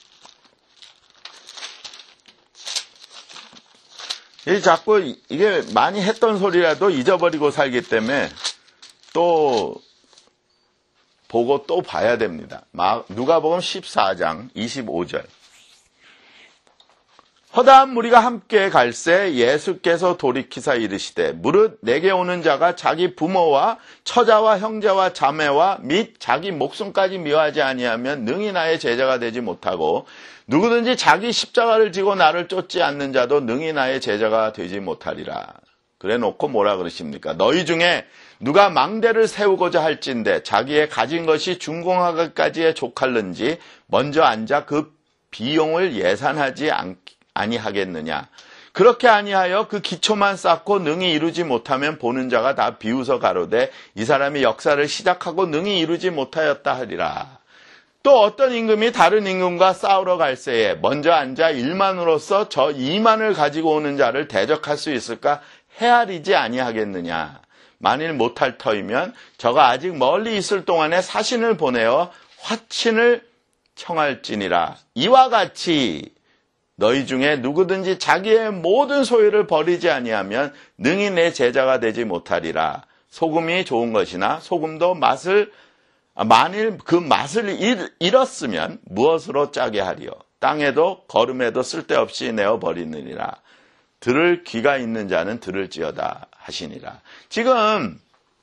Speaker 1: 이 자꾸 이게 많이 했던 소리라도 잊어버리고 살기 때문에 또 보고 또 봐야 됩니다. 누가복음 십사 장 이십오 절. 허다한 무리가 함께 갈새 예수께서 돌이키사 이르시되 무릇 내게 오는 자가 자기 부모와 처자와 형제와 자매와 및 자기 목숨까지 미워하지 아니하면 능히 나의 제자가 되지 못하고 누구든지 자기 십자가를 지고 나를 쫓지 않는 자도 능히 나의 제자가 되지 못하리라. 그래 놓고 뭐라 그러십니까? 너희 중에 누가 망대를 세우고자 할진대 자기의 가진 것이 준공하기까지에 족할는지 먼저 앉아 그 비용을 예산하지 않, 아니하겠느냐. 그렇게 아니하여 그 기초만 쌓고 능히 이루지 못하면 보는 자가 다 비웃어 가로되 이 사람이 역사를 시작하고 능히 이루지 못하였다 하리라. 또 어떤 임금이 다른 임금과 싸우러 갈새에 먼저 앉아 일만으로서 저 이만을 가지고 오는 자를 대적할 수 있을까 헤아리지 아니하겠느냐. 만일 못할 터이면 저가 아직 멀리 있을 동안에 사신을 보내어 화친을 청할지니라. 이와 같이 너희 중에 누구든지 자기의 모든 소유를 버리지 아니하면 능히 내 제자가 되지 못하리라. 소금이 좋은 것이나 소금도 맛을 만일 그 맛을 잃었으면 무엇으로 짜게 하리요. 땅에도 거름에도 쓸데없이 내어버리느니라. 들을 귀가 있는 자는 들을지어다 하시니라. 지금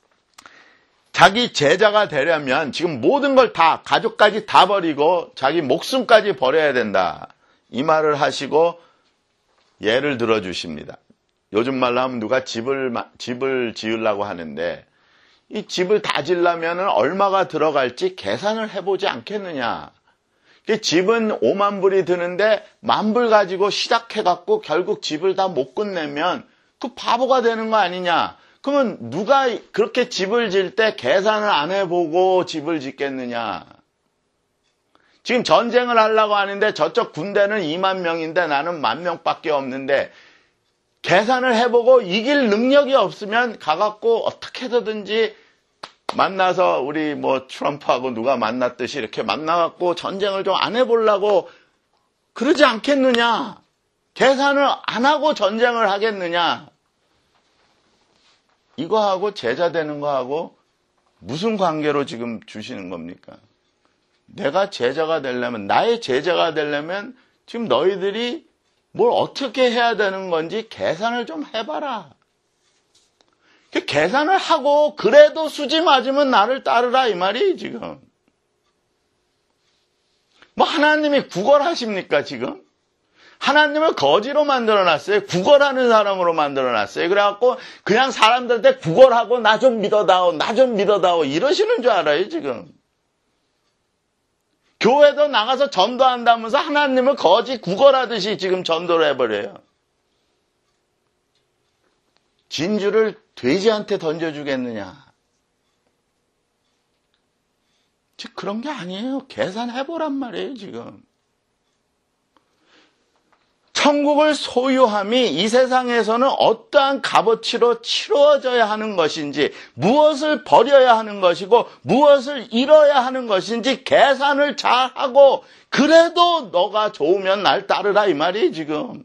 Speaker 1: 자기 제자가 되려면 지금 모든 걸 다 가족까지 다 버리고 자기 목숨까지 버려야 된다. 이 말을 하시고 예를 들어 주십니다. 요즘 말로 하면 누가 집을 집을 지으려고 하는데 이 집을 다 지으려면 얼마가 들어갈지 계산을 해보지 않겠느냐. 집은 오만 불이 드는데 만 불 가지고 시작해갖고 결국 집을 다 못 끝내면 그 바보가 되는 거 아니냐. 그러면 누가 그렇게 집을 질 때 계산을 안 해보고 집을 짓겠느냐. 지금 전쟁을 하려고 하는데 저쪽 군대는 이만 명인데 나는 만 명밖에 없는데 계산을 해보고 이길 능력이 없으면 가갖고 어떻게든지 만나서 우리 뭐 트럼프하고 누가 만났듯이 이렇게 만나갖고 전쟁을 좀 안 해보려고 그러지 않겠느냐. 계산을 안 하고 전쟁을 하겠느냐. 이거하고 제자 되는 거하고 무슨 관계로 지금 주시는 겁니까? 내가 제자가 되려면, 나의 제자가 되려면 지금 너희들이 뭘 어떻게 해야 되는 건지 계산을 좀 해봐라. 계산을 하고 그래도 수지 맞으면 나를 따르라 이 말이에요 지금. 뭐 하나님이 구걸하십니까 지금? 하나님을 거지로 만들어놨어요. 구걸하는 사람으로 만들어놨어요. 그래갖고 그냥 사람들한테 구걸하고 나 좀 믿어다오, 나 좀 믿어다오 이러시는 줄 알아요 지금. 교회도 나가서 전도한다면서 하나님을 거지 구걸하듯이 지금 전도를 해버려요. 진주를 돼지한테 던져주겠느냐. 즉 그런 게 아니에요. 계산해보란 말이에요 지금. 천국을 소유함이 이 세상에서는 어떠한 값어치로 치루어져야 하는 것인지, 무엇을 버려야 하는 것이고 무엇을 잃어야 하는 것인지 계산을 잘하고 그래도 너가 좋으면 날 따르라 이 말이에요 지금.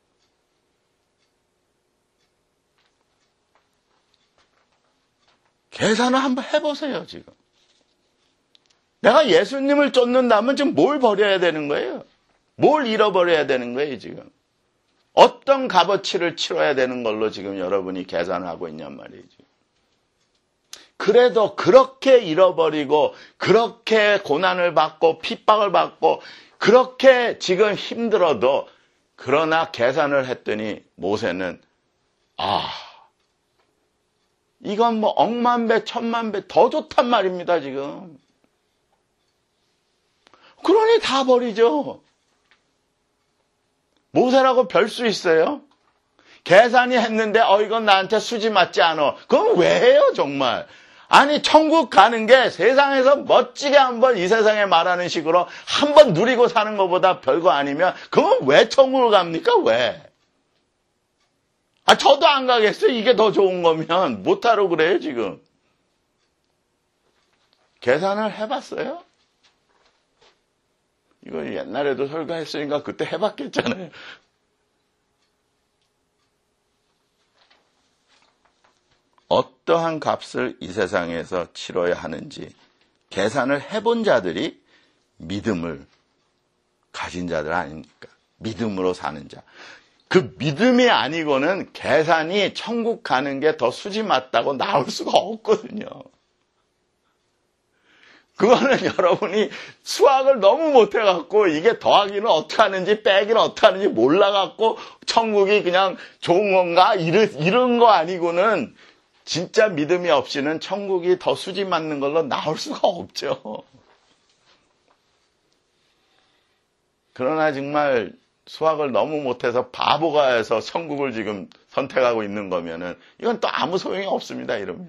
Speaker 1: 계산을 한번 해보세요 지금. 내가 예수님을 쫓는다면 지금 뭘 버려야 되는 거예요? 뭘 잃어버려야 되는 거예요 지금? 어떤 값어치를 치러야 되는 걸로 지금 여러분이 계산을 하고 있냔 말이에요. 그래도 그렇게 잃어버리고 그렇게 고난을 받고 핍박을 받고 그렇게 지금 힘들어도 그러나 계산을 했더니 모세는 아 이건 뭐 억만 배 천만 배 더 좋단 말입니다 지금. 그러니 다 버리죠. 모세라고 별 수 있어요? 계산이 했는데 어 이건 나한테 수지 맞지 않아. 그럼 왜 해요 정말? 아니 천국 가는 게 세상에서 멋지게 한번 이 세상에 말하는 식으로 한번 누리고 사는 것보다 별거 아니면 그러면 왜 천국을 갑니까? 왜? 아 저도 안 가겠어요. 이게 더 좋은 거면 못하러 그래요 지금. 계산을 해봤어요? 이거 옛날에도 설교했으니까 그때 해봤겠잖아요. 어떠한 값을 이 세상에서 치러야 하는지 계산을 해본 자들이 믿음을 가진 자들 아닙니까? 믿음으로 사는 자. 그 믿음이 아니고는 계산이 천국 가는 게 더 수지 맞다고 나올 수가 없거든요. 그거는 여러분이 수학을 너무 못해갖고 이게 더하기는 어떻게 하는지 빼기는 어떻게 하는지 몰라갖고 천국이 그냥 좋은 건가? 이런, 이런 거 아니고는 진짜 믿음이 없이는 천국이 더 수지 맞는 걸로 나올 수가 없죠. 그러나 정말 수학을 너무 못해서 바보가 해서 천국을 지금 선택하고 있는 거면은 이건 또 아무 소용이 없습니다, 이러면.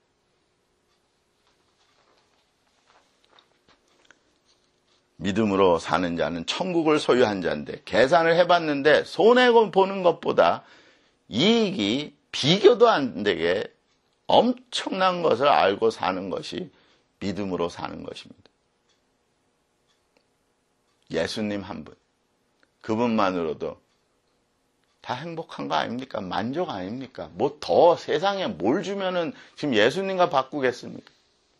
Speaker 1: 믿음으로 사는 자는 천국을 소유한 자인데 계산을 해봤는데 손해고 보는 것보다 이익이 비교도 안 되게 엄청난 것을 알고 사는 것이 믿음으로 사는 것입니다. 예수님 한 분, 그분만으로도 다 행복한 거 아닙니까? 만족 아닙니까? 뭐 더 세상에 뭘 주면은 지금 예수님과 바꾸겠습니까?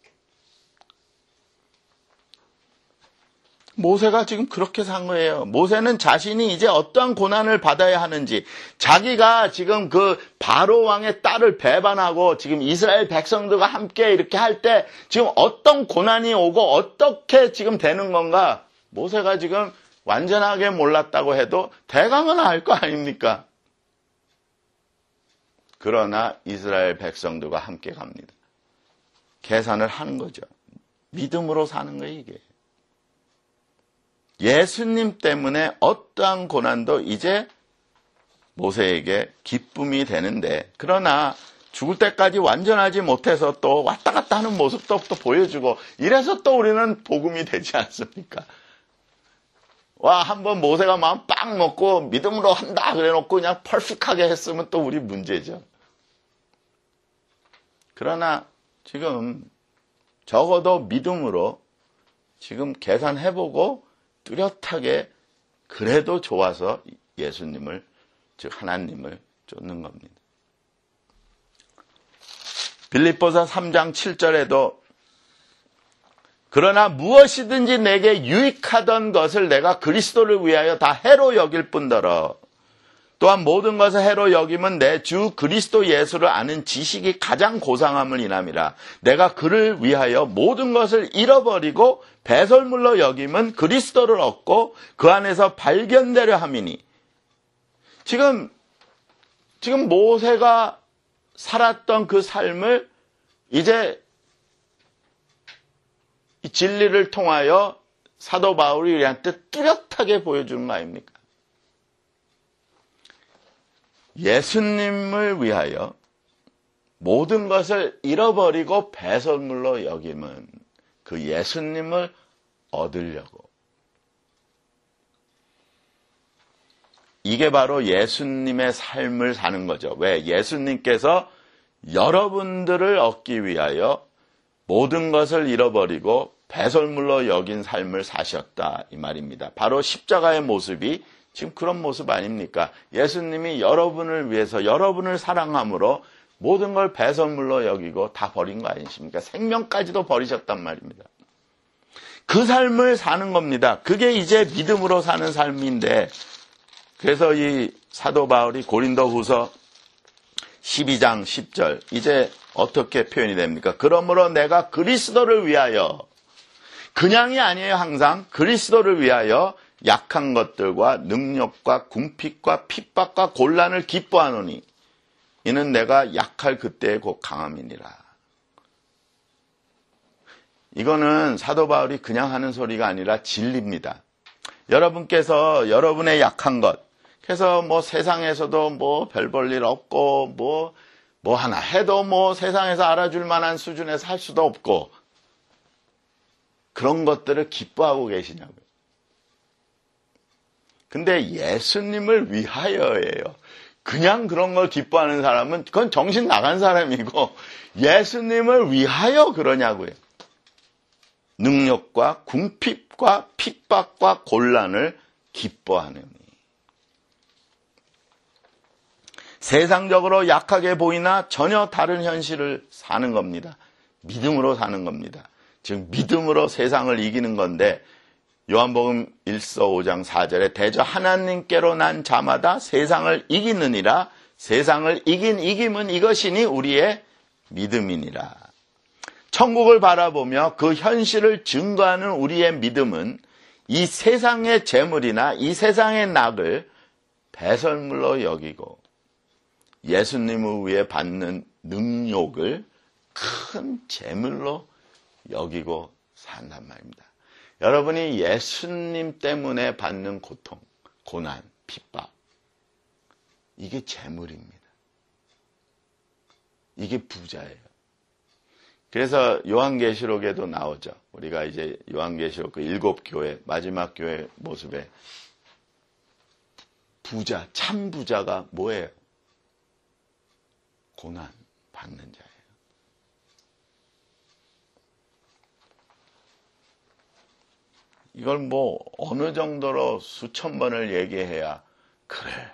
Speaker 1: 모세가 지금 그렇게 산 거예요. 모세는 자신이 이제 어떠한 고난을 받아야 하는지, 자기가 지금 그 바로 왕의 딸을 배반하고 지금 이스라엘 백성들과 함께 이렇게 할 때 지금 어떤 고난이 오고 어떻게 지금 되는 건가, 모세가 지금 완전하게 몰랐다고 해도 대강은 알 거 아닙니까? 그러나 이스라엘 백성들과 함께 갑니다. 계산을 하는 거죠. 믿음으로 사는 거예요, 이게. 예수님 때문에 어떠한 고난도 이제 모세에게 기쁨이 되는데, 그러나 죽을 때까지 완전하지 못해서 또 왔다 갔다 하는 모습도 또 보여주고, 이래서 또 우리는 복음이 되지 않습니까? 와, 한번 모세가 마음 빵 먹고 믿음으로 한다 그래 놓고 그냥 펄픽하게 했으면 또 우리 문제죠. 그러나 지금 적어도 믿음으로 지금 계산해보고 뚜렷하게 그래도 좋아서 예수님을, 즉 하나님을 쫓는 겁니다. 빌립보서 삼 장 칠 절에도 그러나 무엇이든지 내게 유익하던 것을 내가 그리스도를 위하여 다 해로 여길 뿐더러 또한 모든 것을 해로 여김은 내 주 그리스도 예수를 아는 지식이 가장 고상함을 인함이라. 내가 그를 위하여 모든 것을 잃어버리고 배설물로 여김은 그리스도를 얻고 그 안에서 발견되려 함이니. 지금 지금 모세가 살았던 그 삶을 이제 이 진리를 통하여 사도 바울이 우리한테 뚜렷하게 보여주는 거 아닙니까? 예수님을 위하여 모든 것을 잃어버리고 배설물로 여김은 그 예수님을 얻으려고. 이게 바로 예수님의 삶을 사는 거죠. 왜? 예수님께서 여러분들을 얻기 위하여 모든 것을 잃어버리고 배설물로 여긴 삶을 사셨다, 이 말입니다. 바로 십자가의 모습이 지금 그런 모습 아닙니까? 예수님이 여러분을 위해서 여러분을 사랑함으로 모든 걸 배설물로 여기고 다 버린 거 아니십니까? 생명까지도 버리셨단 말입니다. 그 삶을 사는 겁니다. 그게 이제 믿음으로 사는 삶인데, 그래서 이 사도 바울이 고린도후서 십이 장 십 절 이제 어떻게 표현이 됩니까? 그러므로 내가 그리스도를 위하여, 그냥이 아니에요. 항상 그리스도를 위하여 약한 것들과 능력과 궁핍과 핍박과 곤란을 기뻐하노니 이는 내가 약할 그때의 곧 강함이니라. 이거는 사도 바울이 그냥 하는 소리가 아니라 진리입니다. 여러분께서 여러분의 약한 것, 그래서 뭐 세상에서도 뭐 별 볼 일 없고 뭐 뭐 하나 해도 뭐 세상에서 알아줄 만한 수준에서 할 수도 없고, 그런 것들을 기뻐하고 계시냐고요. 근데 예수님을 위하여예요. 그냥 그런 걸 기뻐하는 사람은 그건 정신 나간 사람이고, 예수님을 위하여 그러냐고요. 능력과 궁핍과 핍박과 곤란을 기뻐하느니. 세상적으로 약하게 보이나 전혀 다른 현실을 사는 겁니다. 믿음으로 사는 겁니다. 즉 믿음으로 세상을 이기는 건데, 요한복음 일서 오장 사절에 대저 하나님께로 난 자마다 세상을 이기느니라. 세상을 이긴 이김은 이것이니 우리의 믿음이니라. 천국을 바라보며 그 현실을 증거하는 우리의 믿음은 이 세상의 재물이나 이 세상의 낙을 배설물로 여기고 예수님을 위해 받는 능욕을 큰 재물로 여기고 산단 말입니다. 여러분이 예수님 때문에 받는 고통, 고난, 핍박, 이게 재물입니다. 이게 부자예요. 그래서 요한계시록에도 나오죠. 우리가 이제 요한계시록 그 일곱 교회, 마지막 교회 모습에 부자, 참 부자가 뭐예요? 고난 받는 자예요. 이걸 뭐 어느 정도로 수천 번을 얘기해야 그래,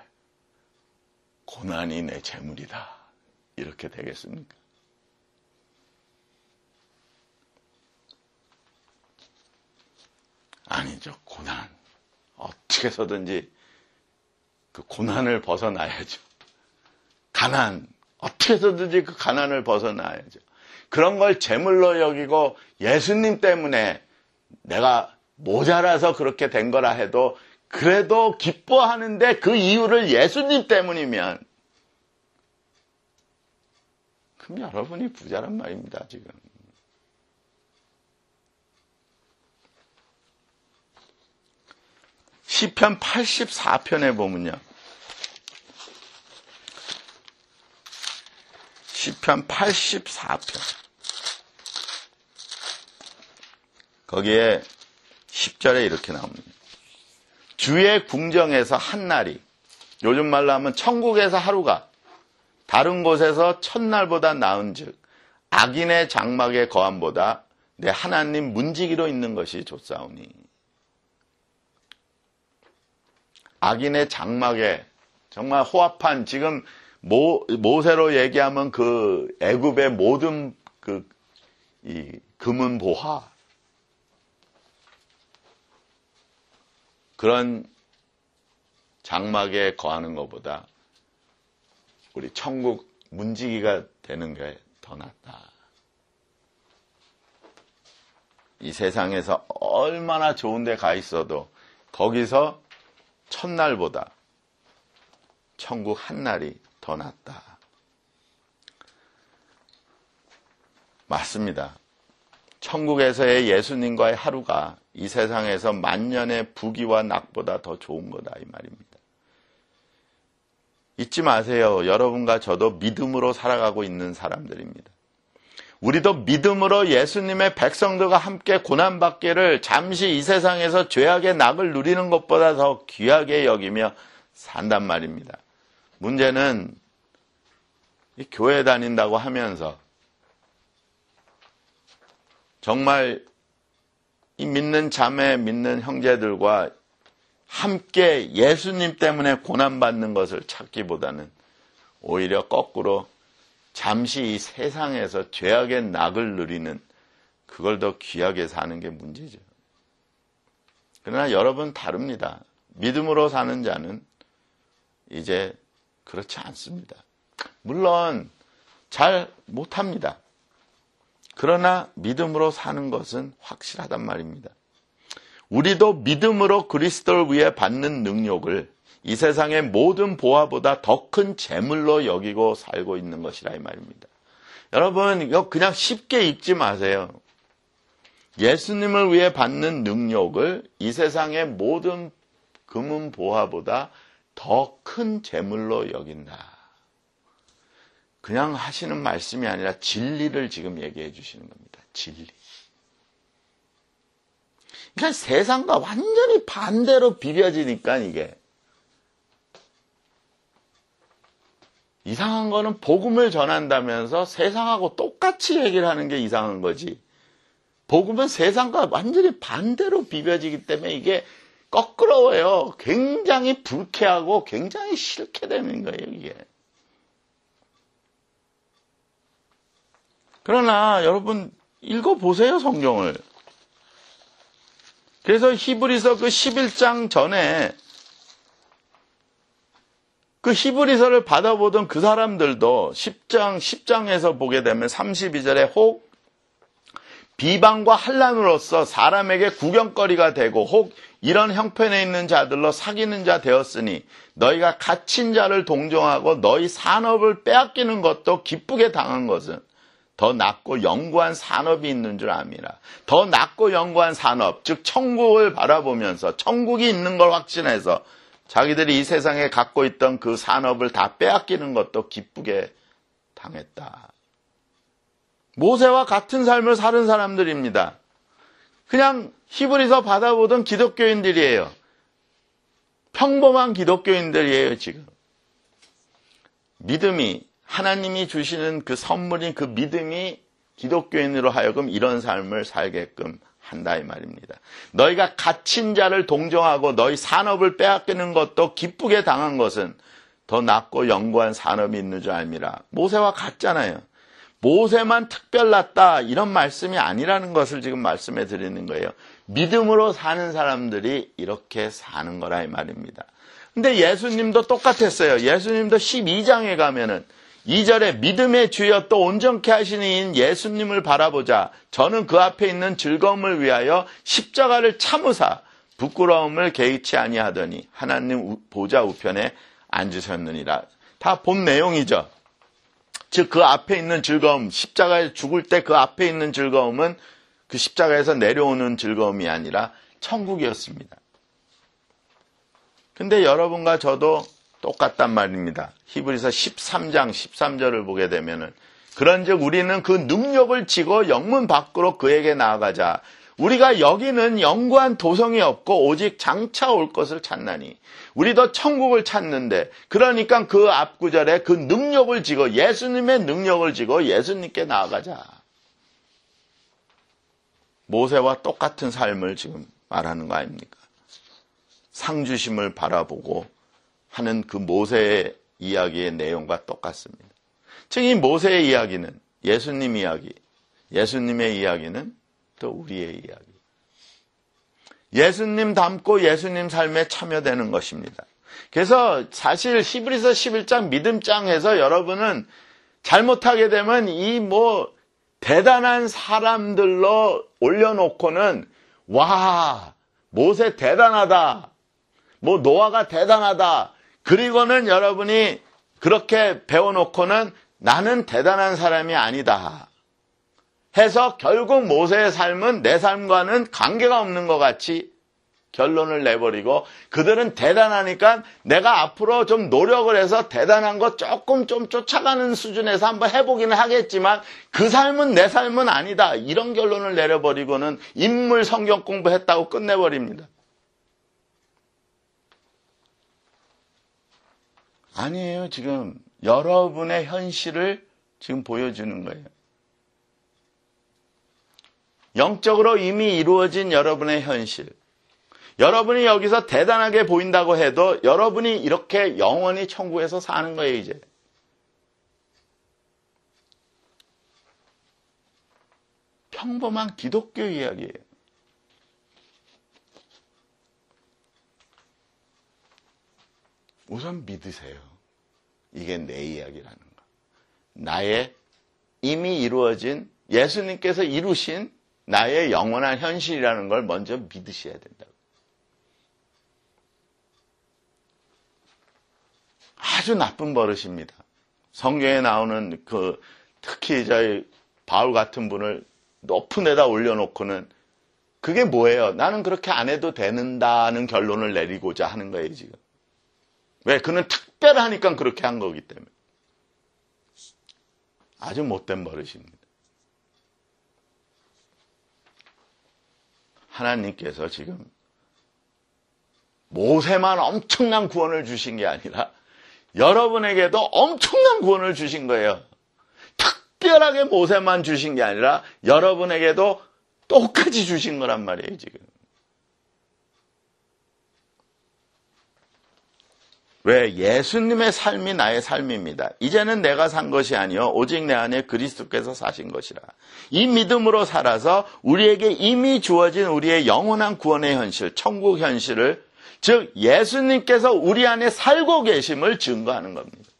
Speaker 1: 고난이 내 재물이다, 이렇게 되겠습니까? 아니죠. 고난. 어떻게 해서든지 그 고난을 벗어나야죠. 가난. 어떻게 해서든지 그 가난을 벗어나야죠. 그런 걸 재물로 여기고 예수님 때문에 내가 모자라서 그렇게 된 거라 해도 그래도 기뻐하는데 그 이유를 예수님 때문이면 그럼 여러분이 부자란 말입니다, 지금. 시편 팔십사 편에 보면요. 시편 팔십사 편. 거기에 십 절에 이렇게 나옵니다. 주의 궁정에서 한날이, 요즘 말로 하면 천국에서 하루가 다른 곳에서 첫날보다 나은즉 악인의 장막의 거함보다 내 하나님 문지기로 있는 것이 좋사오니. 악인의 장막에 정말 호합한, 지금 모, 모세로 얘기하면 그 애굽의 모든 그 이 금은 보화, 그런 장막에 거하는 것보다 우리 천국 문지기가 되는 게 더 낫다. 이 세상에서 얼마나 좋은 데 가 있어도 거기서 첫날보다 천국 한날이 더 낫다. 맞습니다. 천국에서의 예수님과의 하루가 이 세상에서 만년의 부귀와 낙보다 더 좋은 거다, 이 말입니다. 잊지 마세요. 여러분과 저도 믿음으로 살아가고 있는 사람들입니다. 우리도 믿음으로 예수님의 백성들과 함께 고난받기를 잠시 이 세상에서 죄악의 낙을 누리는 것보다 더 귀하게 여기며 산단 말입니다. 문제는 이 교회 다닌다고 하면서 정말 이 믿는 자매, 믿는 형제들과 함께 예수님 때문에 고난받는 것을 찾기보다는 오히려 거꾸로 잠시 이 세상에서 죄악의 낙을 누리는 그걸 더 귀하게 사는 게 문제죠. 그러나 여러분 다릅니다. 믿음으로 사는 자는 이제 그렇지 않습니다. 물론 잘 못합니다. 그러나 믿음으로 사는 것은 확실하단 말입니다. 우리도 믿음으로 그리스도를 위해 받는 능력을 이 세상의 모든 보화보다 더 큰 재물로 여기고 살고 있는 것이라 이 말입니다. 여러분, 이거 그냥 쉽게 읽지 마세요. 예수님을 위해 받는 능력을 이 세상의 모든 금은 보화보다 더 큰 재물로 여긴다. 그냥 하시는 말씀이 아니라 진리를 지금 얘기해 주시는 겁니다. 진리. 그러니까 세상과 완전히 반대로 비벼지니까 이게. 이상한 거는 복음을 전한다면서 세상하고 똑같이 얘기를 하는 게 이상한 거지. 복음은 세상과 완전히 반대로 비벼지기 때문에 이게 거꾸로워요. 굉장히 불쾌하고 굉장히 싫게 되는 거예요, 이게. 그러나 여러분 읽어보세요, 성경을. 그래서 히브리서 그 십일 장 전에 그 히브리서를 받아보던 그 사람들도 십 장, 십 장에서 보게 되면 삼십이 절에 혹 비방과 환난으로서 사람에게 구경거리가 되고 혹 이런 형편에 있는 자들로 사귀는 자 되었으니 너희가 갇힌 자를 동정하고 너희 산업을 빼앗기는 것도 기쁘게 당한 것은 더 낮고 영구한 산업이 있는 줄 압니다. 더 낮고 영구한 산업, 즉 천국을 바라보면서 천국이 있는 걸 확신해서 자기들이 이 세상에 갖고 있던 그 산업을 다 빼앗기는 것도 기쁘게 당했다. 모세와 같은 삶을 사는 사람들입니다. 그냥 히브리서 받아보던 기독교인들이에요. 평범한 기독교인들이에요, 지금. 믿음이, 하나님이 주시는 그 선물인 그 믿음이 기독교인으로 하여금 이런 삶을 살게끔 한다 이 말입니다. 너희가 갇힌 자를 동정하고 너희 산업을 빼앗기는 것도 기쁘게 당한 것은 더 낮고 영구한 산업이 있는 줄 알미라. 모세와 같잖아요. 모세만 특별났다 이런 말씀이 아니라는 것을 지금 말씀해 드리는 거예요. 믿음으로 사는 사람들이 이렇게 사는 거라 이 말입니다. 근데 예수님도 똑같았어요. 예수님도 십이 장에 가면은 이 절에 믿음의 주여 또 온전케 하시는 이인 예수님을 바라보자. 저는 그 앞에 있는 즐거움을 위하여 십자가를 참으사 부끄러움을 개의치 아니하더니 하나님 보좌 우편에 앉으셨느니라. 다 본 내용이죠. 즉 그 앞에 있는 즐거움, 십자가에 죽을 때 그 앞에 있는 즐거움은 그 십자가에서 내려오는 즐거움이 아니라 천국이었습니다. 근데 여러분과 저도 똑같단 말입니다. 히브리서 십삼 장 십삼 절을 보게 되면은 그런즉 우리는 그 능력을 지고 영문 밖으로 그에게 나아가자. 우리가 여기는 영구한 도성이 없고 오직 장차 올 것을 찾나니 우리도 천국을 찾는데 그러니까 그 앞구절에 그 능력을 지고 예수님의 능력을 지고 예수님께 나아가자. 모세와 똑같은 삶을 지금 말하는 거 아닙니까? 상주심을 바라보고 하는 그 모세의 이야기의 내용과 똑같습니다. 즉 이 모세의 이야기는 예수님 이야기, 예수님의 이야기는 또 우리의 이야기. 예수님 닮고 예수님 삶에 참여되는 것입니다. 그래서 사실 히브리서 십일 장 믿음장에서 여러분은 잘못하게 되면 이 뭐 대단한 사람들로 올려놓고는 와 모세 대단하다, 뭐 노아가 대단하다, 그리고는 여러분이 그렇게 배워놓고는 나는 대단한 사람이 아니다 해서 결국 모세의 삶은 내 삶과는 관계가 없는 것 같이 결론을 내버리고 그들은 대단하니까 내가 앞으로 좀 노력을 해서 대단한 거 조금 좀 쫓아가는 수준에서 한번 해보기는 하겠지만 그 삶은 내 삶은 아니다 이런 결론을 내려버리고는 인물 성경 공부했다고 끝내버립니다. 아니에요. 지금 여러분의 현실을 지금 보여주는 거예요. 영적으로 이미 이루어진 여러분의 현실. 여러분이 여기서 대단하게 보인다고 해도 여러분이 이렇게 영원히 천국에서 사는 거예요, 이제. 평범한 기독교 이야기예요. 우선 믿으세요. 이게 내 이야기라는 거. 나의 이미 이루어진 예수님께서 이루신 나의 영원한 현실이라는 걸 먼저 믿으셔야 된다고. 아주 나쁜 버릇입니다. 성경에 나오는 그 특히 저희 바울 같은 분을 높은 데다 올려놓고는 그게 뭐예요? 나는 그렇게 안 해도 되는다는 결론을 내리고자 하는 거예요, 지금. 왜? 그는 특별하니까 그렇게 한 거기 때문에. 아주 못된 버릇입니다. 하나님께서 지금 모세만 엄청난 구원을 주신 게 아니라 여러분에게도 엄청난 구원을 주신 거예요. 특별하게 모세만 주신 게 아니라 여러분에게도 똑같이 주신 거란 말이에요, 지금. 왜? 예수님의 삶이 나의 삶입니다. 이제는 내가 산 것이 아니요 오직 내 안에 그리스도께서 사신 것이라. 이 믿음으로 살아서 우리에게 이미 주어진 우리의 영원한 구원의 현실, 천국 현실을, 즉 예수님께서 우리 안에 살고 계심을 증거하는 겁니다.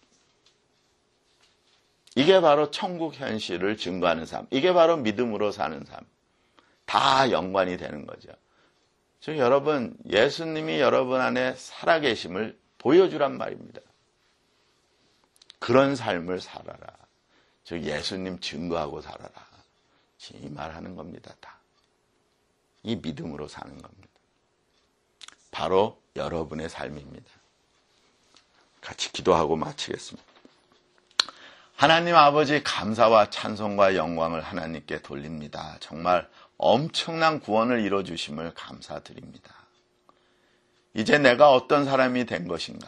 Speaker 1: 이게 바로 천국 현실을 증거하는 삶. 이게 바로 믿음으로 사는 삶. 다 연관이 되는 거죠. 즉 여러분, 예수님이 여러분 안에 살아계심을 보여주란 말입니다. 그런 삶을 살아라. 즉 예수님 증거하고 살아라. 이 말하는 겁니다. 다. 이 믿음으로 사는 겁니다. 바로 여러분의 삶입니다. 같이 기도하고 마치겠습니다. 하나님 아버지, 감사와 찬송과 영광을 하나님께 돌립니다. 정말 엄청난 구원을 이뤄주심을 감사드립니다. 이제 내가 어떤 사람이 된 것인가?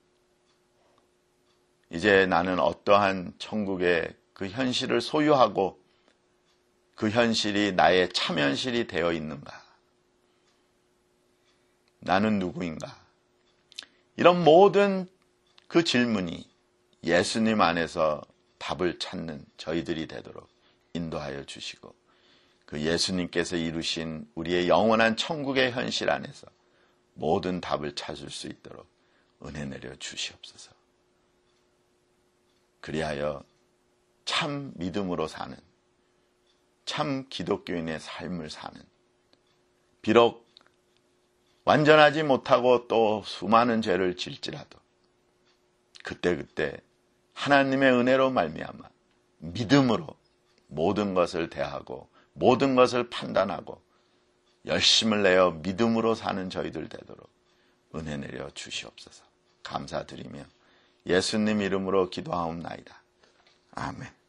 Speaker 1: 이제 나는 어떠한 천국의 그 현실을 소유하고 그 현실이 나의 참현실이 되어 있는가? 나는 누구인가? 이런 모든 그 질문이 예수님 안에서 답을 찾는 저희들이 되도록 인도하여 주시고, 그 예수님께서 이루신 우리의 영원한 천국의 현실 안에서 모든 답을 찾을 수 있도록 은혜 내려 주시옵소서. 그리하여 참 믿음으로 사는, 참 기독교인의 삶을 사는, 비록 완전하지 못하고 또 수많은 죄를 질지라도 그때그때 하나님의 은혜로 말미암아 믿음으로 모든 것을 대하고 모든 것을 판단하고 열심을 내어 믿음으로 사는 저희들 되도록 은혜 내려 주시옵소서. 감사드리며 예수님 이름으로 기도하옵나이다. 아멘.